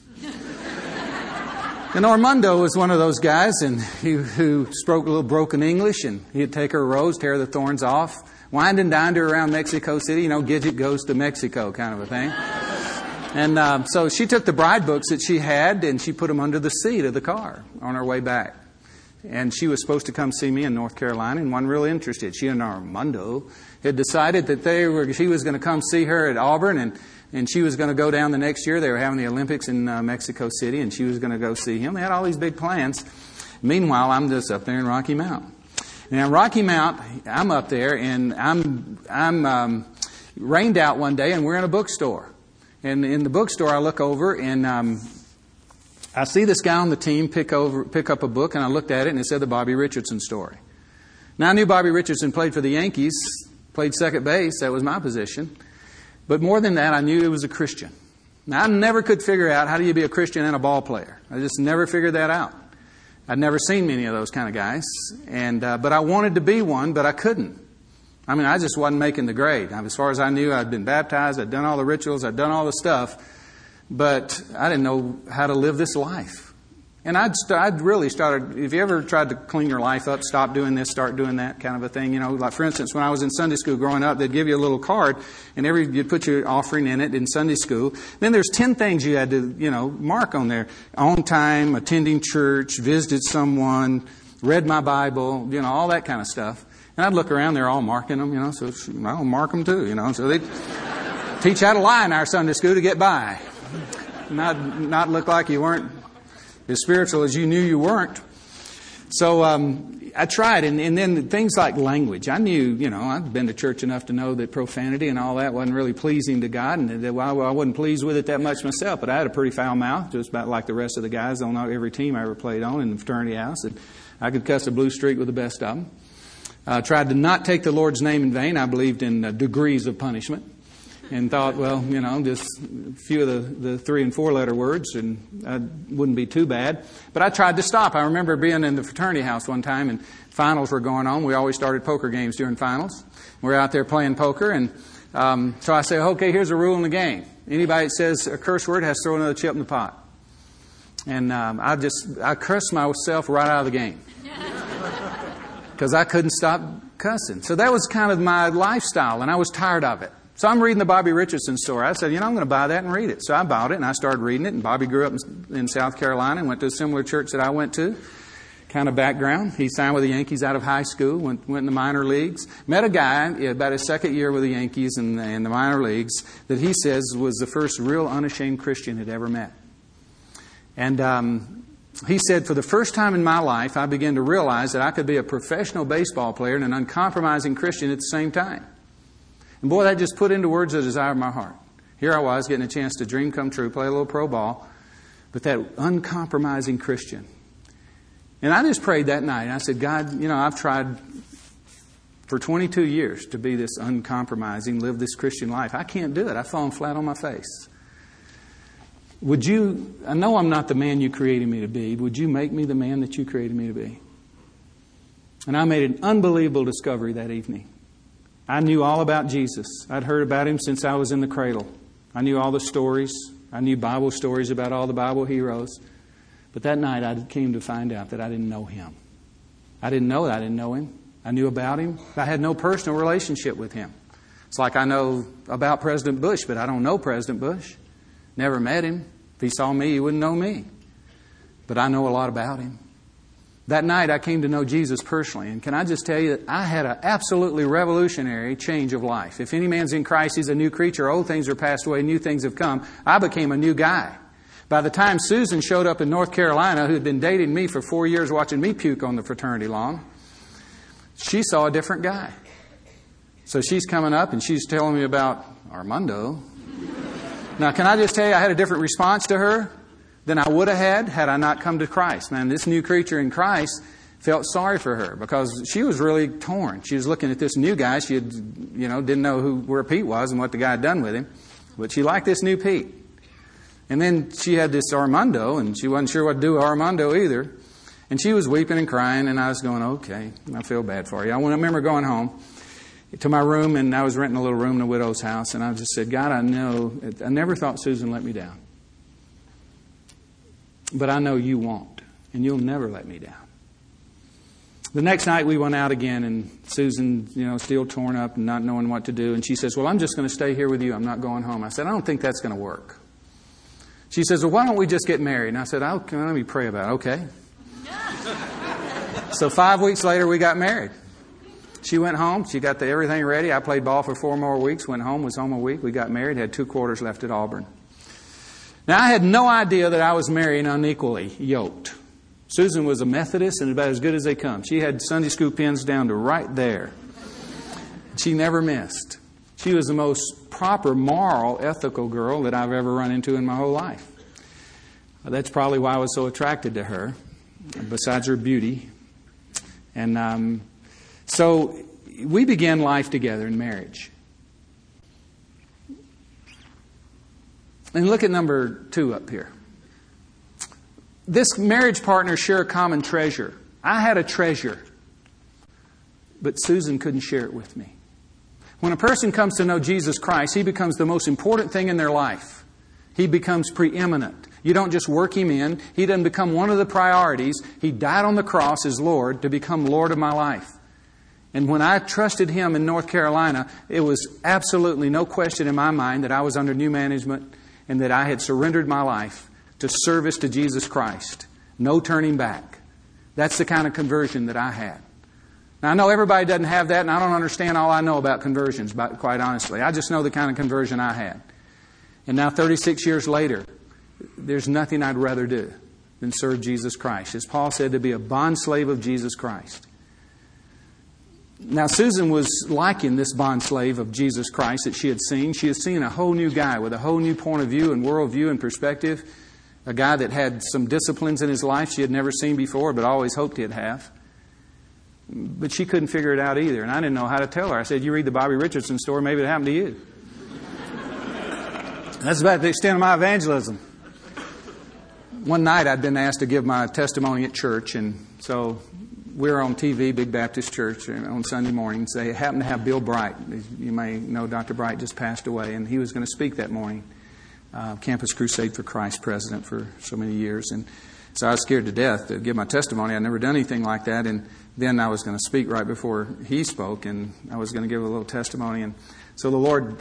And Armando was one of those guys who spoke a little broken English, and he'd take her rose, tear the thorns off, wind and dined her around Mexico City. Gidget goes to Mexico kind of a thing. And so she took the bride books that she had and she put them under the seat of the car on her way back. And she was supposed to come see me in North Carolina and wasn't really interested. She and Armando had decided that she was going to come see her at Auburn and she was going to go down the next year. They were having the Olympics in Mexico City and she was going to go see him. They had all these big plans. Meanwhile, I'm just up there in Rocky Mount. Now, Rocky Mount, I'm up there and I'm rained out one day and we're in a bookstore. And in the bookstore, I look over and I see this guy on the team pick up a book, and I looked at it and it said the Bobby Richardson story. Now I knew Bobby Richardson played for the Yankees, played second base. That was my position. But more than that, I knew he was a Christian. Now I never could figure out how do you be a Christian and a ball player. I just never figured that out. I'd never seen many of those kind of guys, but I wanted to be one, but I couldn't. I just wasn't making the grade. As far as I knew, I'd been baptized, I'd done all the rituals, I'd done all the stuff, but I didn't know how to live this life. And I'd really started, if you ever tried to clean your life up, stop doing this, start doing that kind of a thing, like for instance, when I was in Sunday school growing up, they'd give you a little card and you'd put your offering in it in Sunday school. Then there's 10 things you had to, mark on there. On time, attending church, visited someone, read my Bible, all that kind of stuff. And I'd look around, they're all marking them, so I'll mark them too, So they teach how to lie in our Sunday school to get by. not look like you weren't as spiritual as you knew you weren't. So I tried, and then things like language. I knew, I'd been to church enough to know that profanity and all that wasn't really pleasing to God, and that I wasn't pleased with it that much myself, but I had a pretty foul mouth, just about like the rest of the guys on every team I ever played on in the fraternity house, and I could cuss a blue streak with the best of them. I tried to not take the Lord's name in vain. I believed in degrees of punishment. And thought, just a few of the 3 and 4 letter words, and I wouldn't be too bad. But I tried to stop. I remember being in the fraternity house one time, and finals were going on. We always started poker games during finals. We were out there playing poker, and so I said, okay, here's a rule in the game. Anybody that says a curse word has to throw another chip in the pot. And I cursed myself right out of the game because I couldn't stop cussing. So that was kind of my lifestyle, and I was tired of it. So I'm reading the Bobby Richardson story. I said, I'm going to buy that and read it. So I bought it, and I started reading it. And Bobby grew up in South Carolina and went to a similar church that I went to. Kind of background. He signed with the Yankees out of high school, went in the minor leagues. Met a guy about his second year with the Yankees in the minor leagues that he says was the first real unashamed Christian he'd ever met. And he said, for the first time in my life, I began to realize that I could be a professional baseball player and an uncompromising Christian at the same time. And boy, that just put into words the desire of my heart. Here I was getting a chance to dream come true, play a little pro ball, but that uncompromising Christian. And I just prayed that night. I said, God, I've tried for 22 years to be this uncompromising, live this Christian life. I can't do it. I've fallen flat on my face. I know I'm not the man you created me to be. Would you make me the man that you created me to be? And I made an unbelievable discovery that evening. I knew all about Jesus. I'd heard about Him since I was in the cradle. I knew all the stories. I knew Bible stories about all the Bible heroes. But that night I came to find out that I didn't know Him. I didn't know that I didn't know Him. I knew about Him. I had no personal relationship with Him. It's like I know about President Bush, but I don't know President Bush. Never met him. If he saw me, he wouldn't know me. But I know a lot about Him. That night I came to know Jesus personally. And can I just tell you that I had an absolutely revolutionary change of life. If any man's in Christ, he's a new creature. Old things are passed away, new things have come. I became a new guy. By the time Susan showed up in North Carolina, who had been dating me for 4 years, watching me puke on the fraternity lawn, she saw a different guy. So she's coming up and she's telling me about Armando. Now, can I just tell you, I had a different response to her than I would have had I not come to Christ. Man, this new creature in Christ felt sorry for her because she was really torn. She was looking at this new guy. She had, didn't know where Pete was and what the guy had done with him. But she liked this new Pete. And then she had this Armando, and she wasn't sure what to do with Armando either. And she was weeping and crying, and I was going, okay, I feel bad for you. I remember going home to my room, and I was renting a little room in a widow's house, and I just said, God, I never thought Susan let me down. But I know you won't, and you'll never let me down. The next night we went out again, and Susan, still torn up and not knowing what to do. And she says, well, I'm just going to stay here with you. I'm not going home. I said, I don't think that's going to work. She says, well, why don't we just get married? And I said, let me pray about it. Okay. So 5 weeks later, we got married. She went home. She got everything ready. I played ball for 4 more weeks, went home, was home a week. We got married, had 2 quarters left at Auburn. Now, I had no idea that I was marrying unequally yoked. Susan was a Methodist and about as good as they come. She had Sunday school pins down to right there. She never missed. She was the most proper, moral, ethical girl that I've ever run into in my whole life. That's probably why I was so attracted to her, besides her beauty. And so we began life together in marriage. And look at number 2 up here. This marriage partner share a common treasure. I had a treasure, but Susan couldn't share it with me. When a person comes to know Jesus Christ, He becomes the most important thing in their life. He becomes preeminent. You don't just work Him in. He doesn't become one of the priorities. He died on the cross as Lord to become Lord of my life. And when I trusted Him in North Carolina, it was absolutely no question in my mind that I was under new management and that I had surrendered my life to service to Jesus Christ. No turning back. That's the kind of conversion that I had. Now, I know everybody doesn't have that, and I don't understand all I know about conversions, quite honestly. I just know the kind of conversion I had. And now, 36 years later, there's nothing I'd rather do than serve Jesus Christ. As Paul said, to be a bondslave of Jesus Christ. Now, Susan was liking this bondslave of Jesus Christ that she had seen. She had seen a whole new guy with a whole new point of view and worldview and perspective. A guy that had some disciplines in his life she had never seen before, but always hoped he'd have. But she couldn't figure it out either, and I didn't know how to tell her. I said, you read the Bobby Richardson story, maybe it happened to you. That's about the extent of my evangelism. One night I'd been asked to give my testimony at church, and so we were on TV, Big Baptist Church, on Sunday mornings. They happened to have Bill Bright. You may know Dr. Bright just passed away, and he was going to speak that morning. Campus Crusade for Christ president for so many years. And so I was scared to death to give my testimony. I'd never done anything like that. And then I was going to speak right before he spoke, and I was going to give a little testimony. And so the Lord,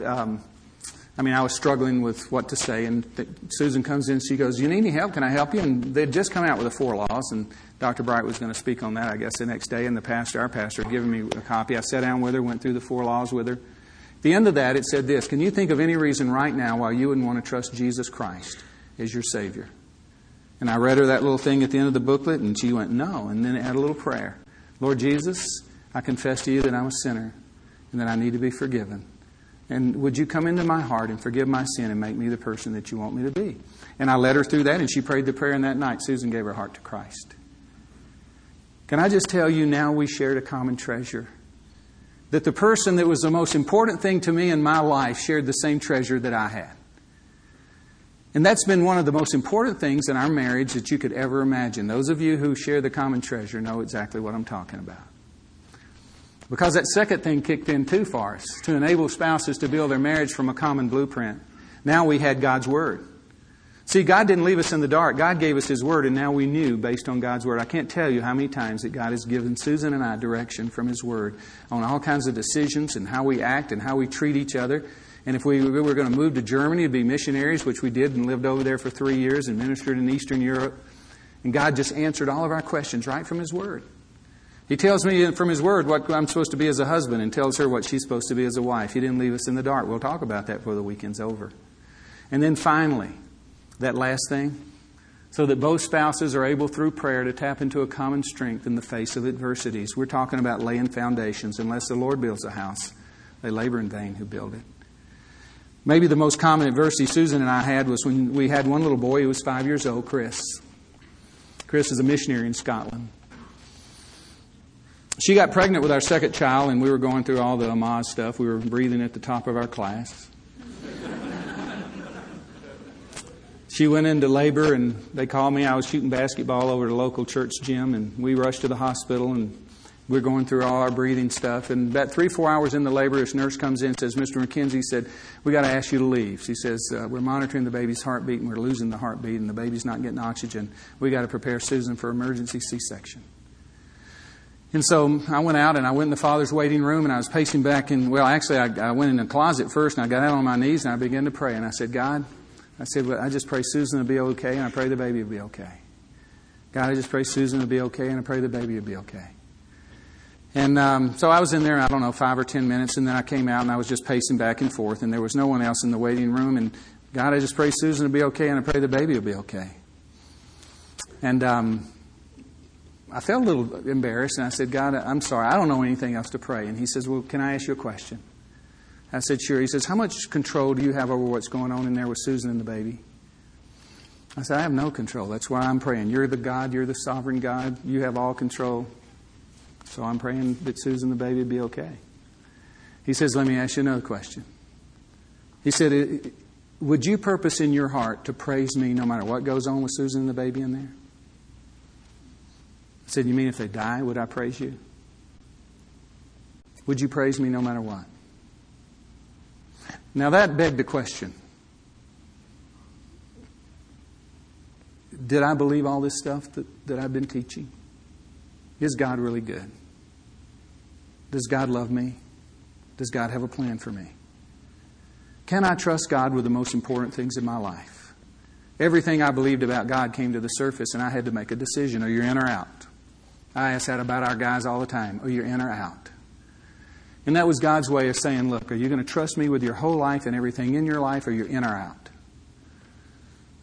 I was struggling with what to say. And Susan comes in, she goes, you need any help? Can I help you? And they'd just come out with the 4 laws, and Dr. Bright was going to speak on that, I guess, the next day. And our pastor, had given me a copy. I sat down with her, went through the 4 laws with her. At the end of that, it said this: can you think of any reason right now why you wouldn't want to trust Jesus Christ as your Savior? And I read her that little thing at the end of the booklet, and she went, no. And then it had a little prayer. Lord Jesus, I confess to you that I'm a sinner and that I need to be forgiven. And would you come into my heart and forgive my sin and make me the person that you want me to be? And I led her through that, and she prayed the prayer, and that night Susan gave her heart to Christ. Can I just tell you, now we shared a common treasure. That the person that was the most important thing to me in my life shared the same treasure that I had. And that's been one of the most important things in our marriage that you could ever imagine. Those of you who share the common treasure know exactly what I'm talking about. Because that second thing kicked in too for us, to enable spouses to build their marriage from a common blueprint. Now we had God's Word. See, God didn't leave us in the dark. God gave us His Word, and now we knew based on God's Word. I can't tell you how many times that God has given Susan and I direction from His Word on all kinds of decisions and how we act and how we treat each other. And if we were going to move to Germany to be missionaries, which we did and lived over there for 3 years and ministered in Eastern Europe, and God just answered all of our questions right from His Word. He tells me from His Word what I'm supposed to be as a husband and tells her what she's supposed to be as a wife. He didn't leave us in the dark. We'll talk about that before the weekend's over. And then finally, that last thing, so that both spouses are able through prayer to tap into a common strength in the face of adversities. We're talking about laying foundations. Unless the Lord builds a house, they labor in vain who build it. Maybe the most common adversity Susan and I had was when we had one little boy who was 5 years old, Chris. Chris is a missionary in Scotland. She got pregnant with our second child, and we were going through all the Amaz stuff. We were breathing at the top of our class. She went into labor, and they called me. I was shooting basketball over the local church gym, and we rushed to the hospital, and we're going through all our breathing stuff. And about 3-4 hours into labor, this nurse comes in and says, Mr. McKenzie said, we got to ask you to leave. She says, we're monitoring the baby's heartbeat, and we're losing the heartbeat, and the baby's not getting oxygen. We got to prepare Susan for emergency C-section. And so I went out and I went in the father's waiting room, and I was pacing back. I went in the closet first, and I got out on my knees, and I began to pray. And I said, God, I just pray Susan will be okay, and I pray the baby will be okay. God, I just pray Susan will be okay, and I pray the baby will be okay. And so I was in there, 5 or 10 minutes, and then I came out, and I was just pacing back and forth, and there was no one else in the waiting room. And God, I just pray Susan will be okay, and I pray the baby will be okay. And I felt a little embarrassed, and I said, God, I'm sorry, I don't know anything else to pray. And He says, well, can I ask you a question? I said, sure. He says, how much control do you have over what's going on in there with Susan and the baby? I said, I have no control. That's why I'm praying. You're the God. You're the sovereign God. You have all control. So I'm praying that Susan and the baby will be okay. He says, let me ask you another question. He said, would you purpose in your heart to praise me no matter what goes on with Susan and the baby in there? I said, you mean if they die, would I praise you? Would you praise me no matter what? Now that begged the question. Did I believe all this stuff that I've been teaching? Is God really good? Does God love me? Does God have a plan for me? Can I trust God with the most important things in my life? Everything I believed about God came to the surface, and I had to make a decision. Are you in or out? I ask that about our guys all the time. Are you in or out? And that was God's way of saying, look, are you going to trust me with your whole life and everything in your life, or you're in or out?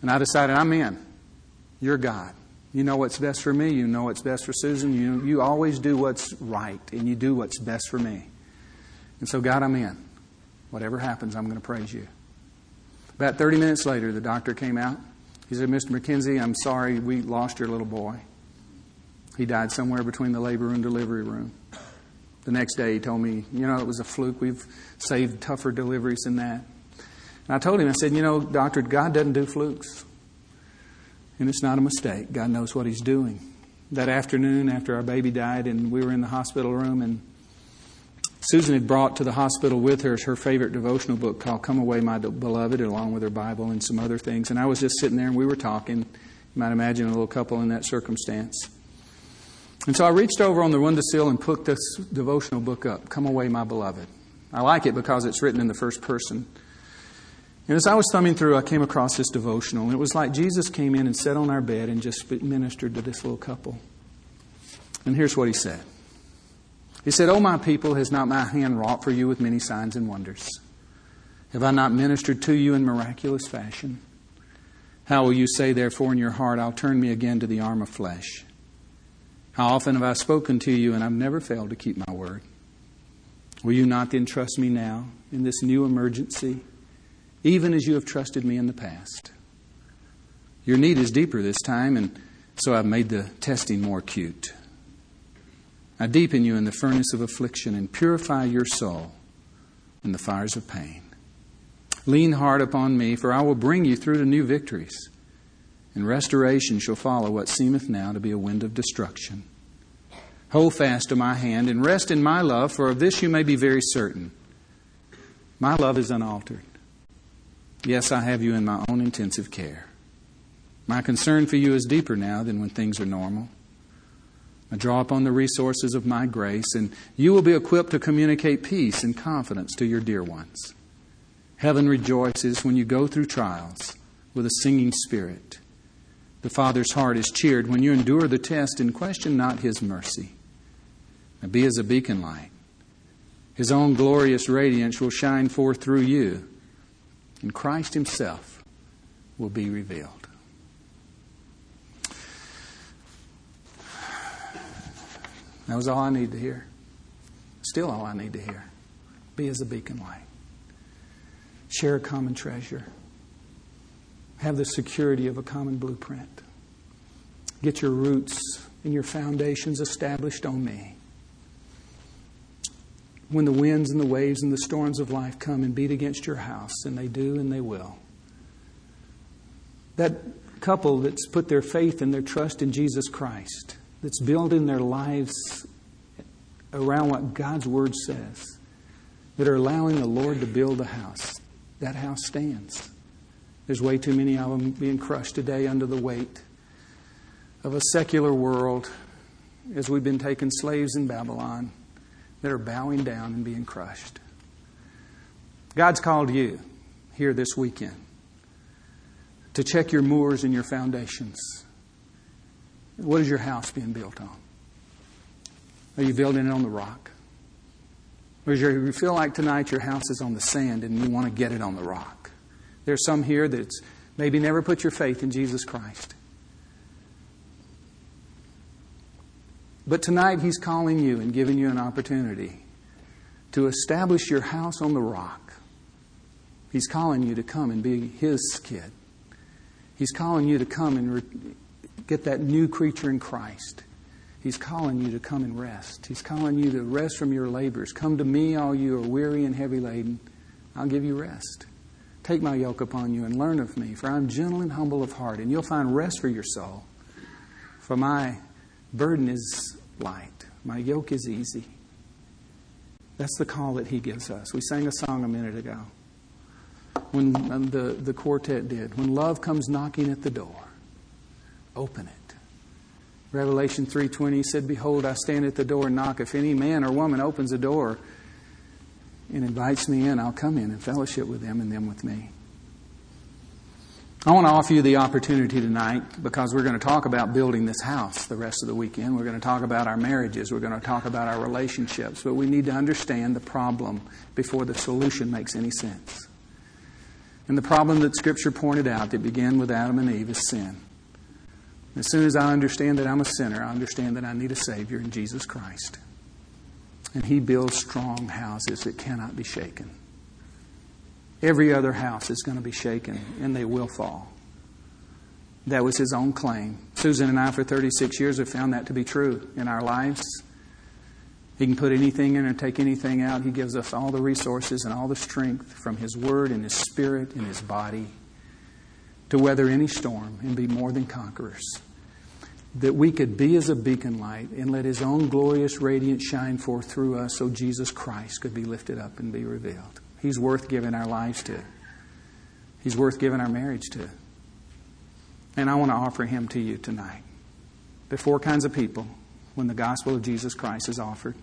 And I decided, I'm in. You're God. You know what's best for me. You know what's best for Susan. You always do what's right, and you do what's best for me. And so, God, I'm in. Whatever happens, I'm going to praise you. About 30 minutes later, the doctor came out. He said, Mr. McKenzie, I'm sorry we lost your little boy. He died somewhere between the labor and delivery room. The next day, he told me, it was a fluke. We've saved tougher deliveries than that. And I told him, I said, doctor, God doesn't do flukes. And it's not a mistake. God knows what He's doing. That afternoon, after our baby died, and we were in the hospital room, and Susan had brought to the hospital with her her favorite devotional book called Come Away, My Beloved, along with her Bible and some other things. And I was just sitting there, and we were talking. You might imagine a little couple in that circumstance. And so I reached over on the windowsill and picked this devotional book up, Come Away, My Beloved. I like it because it's written in the first person. And as I was thumbing through, I came across this devotional. And it was like Jesus came in and sat on our bed and just ministered to this little couple. And here's what he said. He said, "O my people, has not my hand wrought for you with many signs and wonders? Have I not ministered to you in miraculous fashion? How will you say, therefore, in your heart, I'll turn me again to the arm of flesh? How often have I spoken to you, and I've never failed to keep my word? Will you not then trust me now in this new emergency, even as you have trusted me in the past? Your need is deeper this time, and so I've made the testing more acute. I deepen you in the furnace of affliction and purify your soul in the fires of pain. Lean hard upon me, for I will bring you through to new victories, and restoration shall follow what seemeth now to be a wind of destruction. Hold fast to my hand and rest in my love, for of this you may be very certain. My love is unaltered. Yes, I have you in my own intensive care. My concern for you is deeper now than when things are normal. I draw upon the resources of my grace, and you will be equipped to communicate peace and confidence to your dear ones. Heaven rejoices when you go through trials with a singing spirit. The Father's heart is cheered when you endure the test and question not His mercy. Now be as a beacon light. His own glorious radiance will shine forth through you, and Christ Himself will be revealed." That was all I need to hear. Still all I need to hear. Be as a beacon light. Share a common treasure. Have the security of a common blueprint. Get your roots and your foundations established on me. When the winds and the waves and the storms of life come and beat against your house, and they do and they will, that couple that's put their faith and their trust in Jesus Christ, that's building their lives around what God's Word says, that are allowing the Lord to build the house, that house stands. There's way too many of them being crushed today under the weight of a secular world, as we've been taken slaves in Babylon, that are bowing down and being crushed. God's called you here this weekend to check your moors and your foundations. What is your house being built on? Are you building it on the rock? Or do you feel like tonight your house is on the sand and you want to get it on the rock? There's some here that's maybe never put your faith in Jesus Christ. But tonight He's calling you and giving you an opportunity to establish your house on the rock. He's calling you to come and be His kid. He's calling you to come and get that new creature in Christ. He's calling you to come and rest. He's calling you to rest from your labors. Come to me, all you are weary and heavy laden. I'll give you rest. Take my yoke upon you and learn of me, for I'm gentle and humble of heart, and you'll find rest for your soul. For my burden is light. My yoke is easy. That's the call that He gives us. We sang a song a minute ago. When the quartet did. When love comes knocking at the door, open it. Revelation 3:20 said, "Behold, I stand at the door and knock. If any man or woman opens the door and invites me in, I'll come in and fellowship with them and them with me." I want to offer you the opportunity tonight, because we're going to talk about building this house the rest of the weekend. We're going to talk about our marriages. We're going to talk about our relationships. But we need to understand the problem before the solution makes any sense. And the problem that Scripture pointed out that began with Adam and Eve is sin. As soon as I understand that I'm a sinner, I understand that I need a Savior in Jesus Christ. And He builds strong houses that cannot be shaken. Every other house is going to be shaken, and they will fall. That was His own claim. Susan and I, for 36 years, have found that to be true in our lives. He can put anything in or take anything out. He gives us all the resources and all the strength from His Word and His Spirit and His body to weather any storm and be more than conquerors. That we could be as a beacon light and let His own glorious radiance shine forth through us so Jesus Christ could be lifted up and be revealed. He's worth giving our lives to. He's worth giving our marriage to. And I want to offer Him to you tonight. There are four kinds of people when the gospel of Jesus Christ is offered.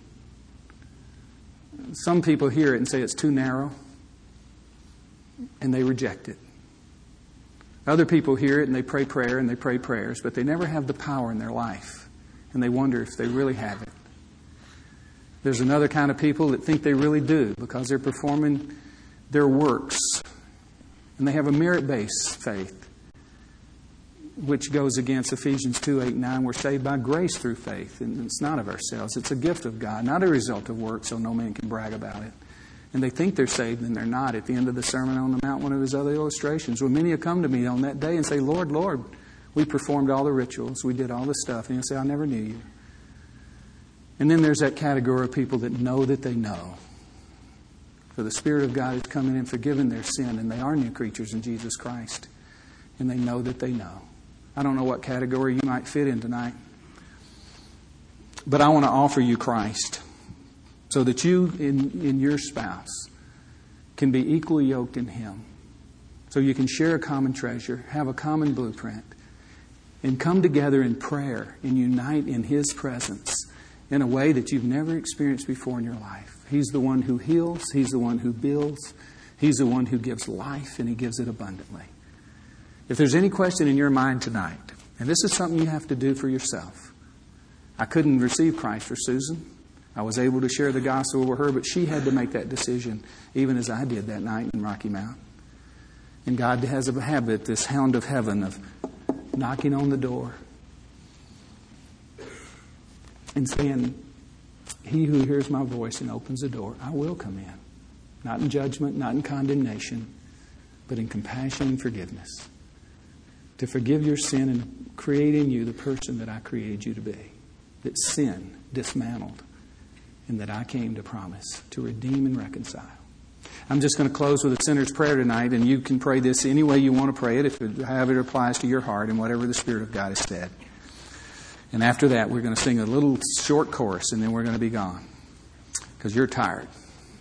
Some people hear it and say it's too narrow, and they reject it. Other people hear it and they pray prayer and they pray prayers, but they never have the power in their life, and they wonder if they really have it. There's another kind of people that think they really do because they're performing their works, and they have a merit-based faith, which goes against Ephesians 2:8-9. We're saved by grace through faith, and it's not of ourselves. It's a gift of God, not a result of work, so no man can brag about it. And they think they're saved, and they're not. At the end of the Sermon on the Mount, one of his other illustrations, well, many have come to me on that day and say, Lord, Lord, we performed all the rituals, we did all the stuff. And he'll say, I never knew you. And then there's that category of people that know that they know. For the Spirit of God has come in and forgiven their sin, and they are new creatures in Jesus Christ. And they know that they know. I don't know what category you might fit in tonight. But I want to offer you Christ so that you and your spouse can be equally yoked in Him. So you can share a common treasure, have a common blueprint, and come together in prayer and unite in His presence in a way that you've never experienced before in your life. He's the one who heals. He's the one who builds. He's the one who gives life, and He gives it abundantly. If there's any question in your mind tonight, and this is something you have to do for yourself. I couldn't receive Christ for Susan. I was able to share the gospel with her, but she had to make that decision, even as I did that night in Rocky Mount. And God has a habit, this hound of heaven, of knocking on the door and saying, He who hears my voice and opens the door, I will come in. Not in judgment, not in condemnation, but in compassion and forgiveness. To forgive your sin and create in you the person that I created you to be. That sin dismantled, and that I came to promise to redeem and reconcile. I'm just going to close with a sinner's prayer tonight, and you can pray this any way you want to pray it, however it applies to your heart and whatever the Spirit of God has said. And after that, we're going to sing a little short chorus, and then we're going to be gone because you're tired.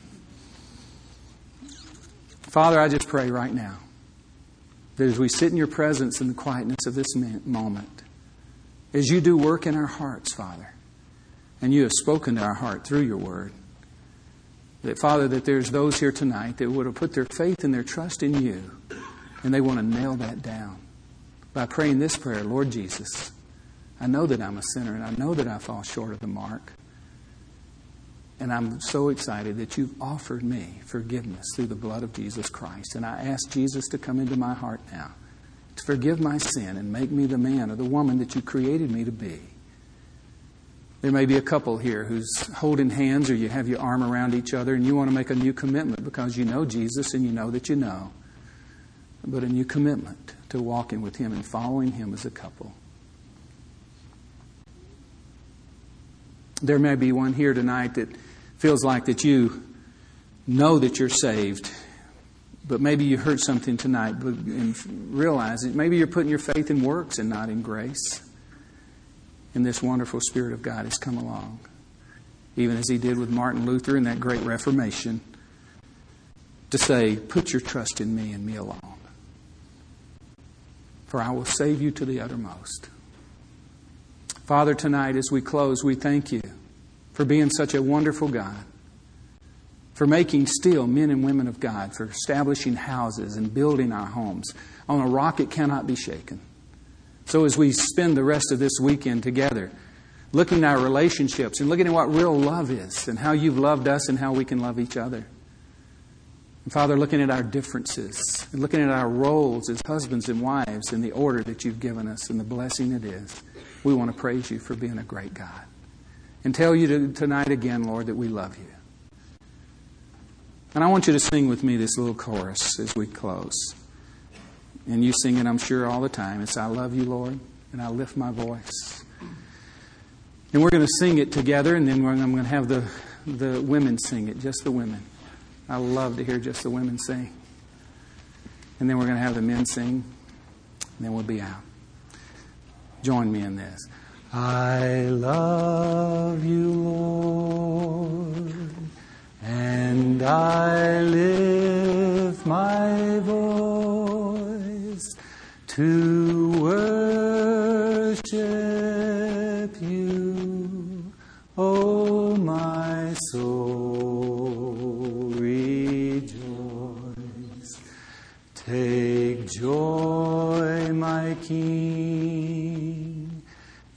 Father, I just pray right now that as we sit in your presence in the quietness of this moment, as you do work in our hearts, Father, and you have spoken to our heart through your word, that, Father, that there's those here tonight that would have put their faith and their trust in you, and they want to nail that down by praying this prayer, Lord Jesus, I know that I'm a sinner, and I know that I fall short of the mark. And I'm so excited that you've offered me forgiveness through the blood of Jesus Christ. And I ask Jesus to come into my heart now, to forgive my sin and make me the man or the woman that you created me to be. There may be a couple here who's holding hands, or you have your arm around each other and you want to make a new commitment because you know Jesus and you know that you know. But a new commitment to walking with Him and following Him as a couple. There may be one here tonight that feels like that you know that you're saved, but maybe you heard something tonight and realize that maybe you're putting your faith in works and not in grace. And this wonderful Spirit of God has come along, even as He did with Martin Luther in that great Reformation, to say, put your trust in me and me alone. For I will save you to the uttermost. Father, tonight as we close, we thank you for being such a wonderful God, for making still men and women of God, for establishing houses and building our homes on a rock it cannot be shaken. So as we spend the rest of this weekend together, looking at our relationships and looking at what real love is and how you've loved us and how we can love each other. And Father, looking at our differences, and looking at our roles as husbands and wives in the order that you've given us and the blessing it is, we want to praise you for being a great God. And tell you tonight again, Lord, that we love you. And I want you to sing with me this little chorus as we close. And you sing it, I'm sure, all the time. It's, I love you, Lord, and I lift my voice. And we're going to sing it together, and then I'm going to have the women sing it, just the women. I love to hear just the women sing. And then we're going to have the men sing, and then we'll be out. Join me in this. I love you, Lord, and I lift my voice to worship you, oh my soul, rejoice. Take joy, my King,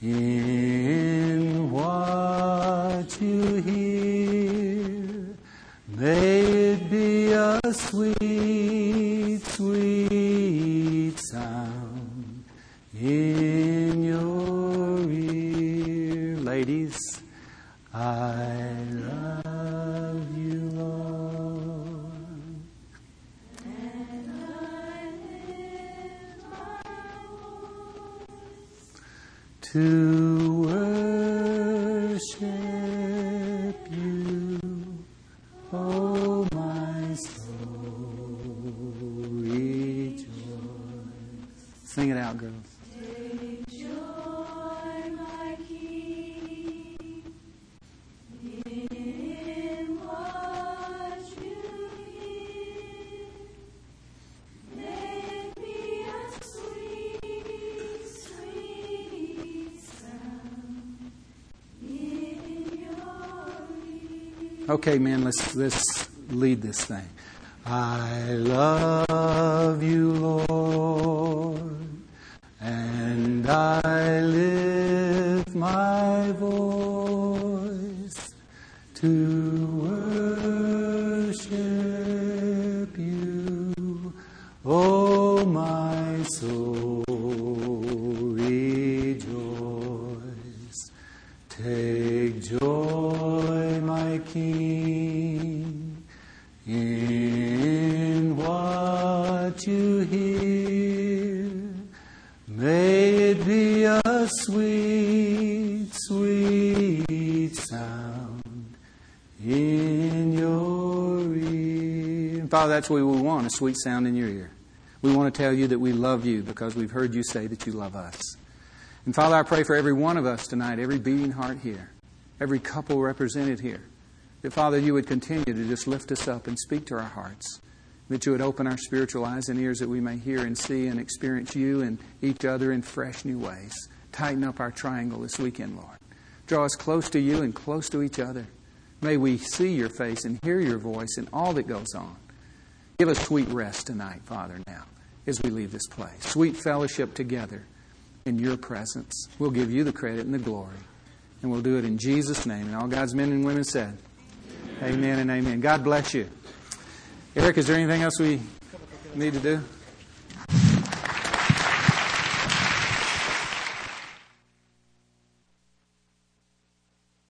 in what you hear. May it be a sweet, sweet sound in your ear. Ladies, I love you, Lord. And I lift my voice to worship you, oh my soul, rejoice. Sing it out, girls. Take joy, my King, in what you hear. May it be a sweet, sweet sound in your ear. Okay, man, let's lead this thing. I love you, Lord, and I lift my voice to worship you, oh my soul, rejoice. Take joy, my King, in what you hear. May it be a sweet, sweet sound in your ear. And Father, that's what we want, a sweet sound in your ear. We want to tell you that we love you because we've heard you say that you love us. And Father, I pray for every one of us tonight, every beating heart here, every couple represented here, that Father, you would continue to just lift us up and speak to our hearts. That you would open our spiritual eyes and ears that we may hear and see and experience you and each other in fresh new ways. Tighten up our triangle this weekend, Lord. Draw us close to you and close to each other. May we see your face and hear your voice in all that goes on. Give us sweet rest tonight, Father, now, as we leave this place. Sweet fellowship together in your presence. We'll give you the credit and the glory. And we'll do it in Jesus' name. And all God's men and women said, amen and amen. God bless you. Eric, is there anything else we need to do?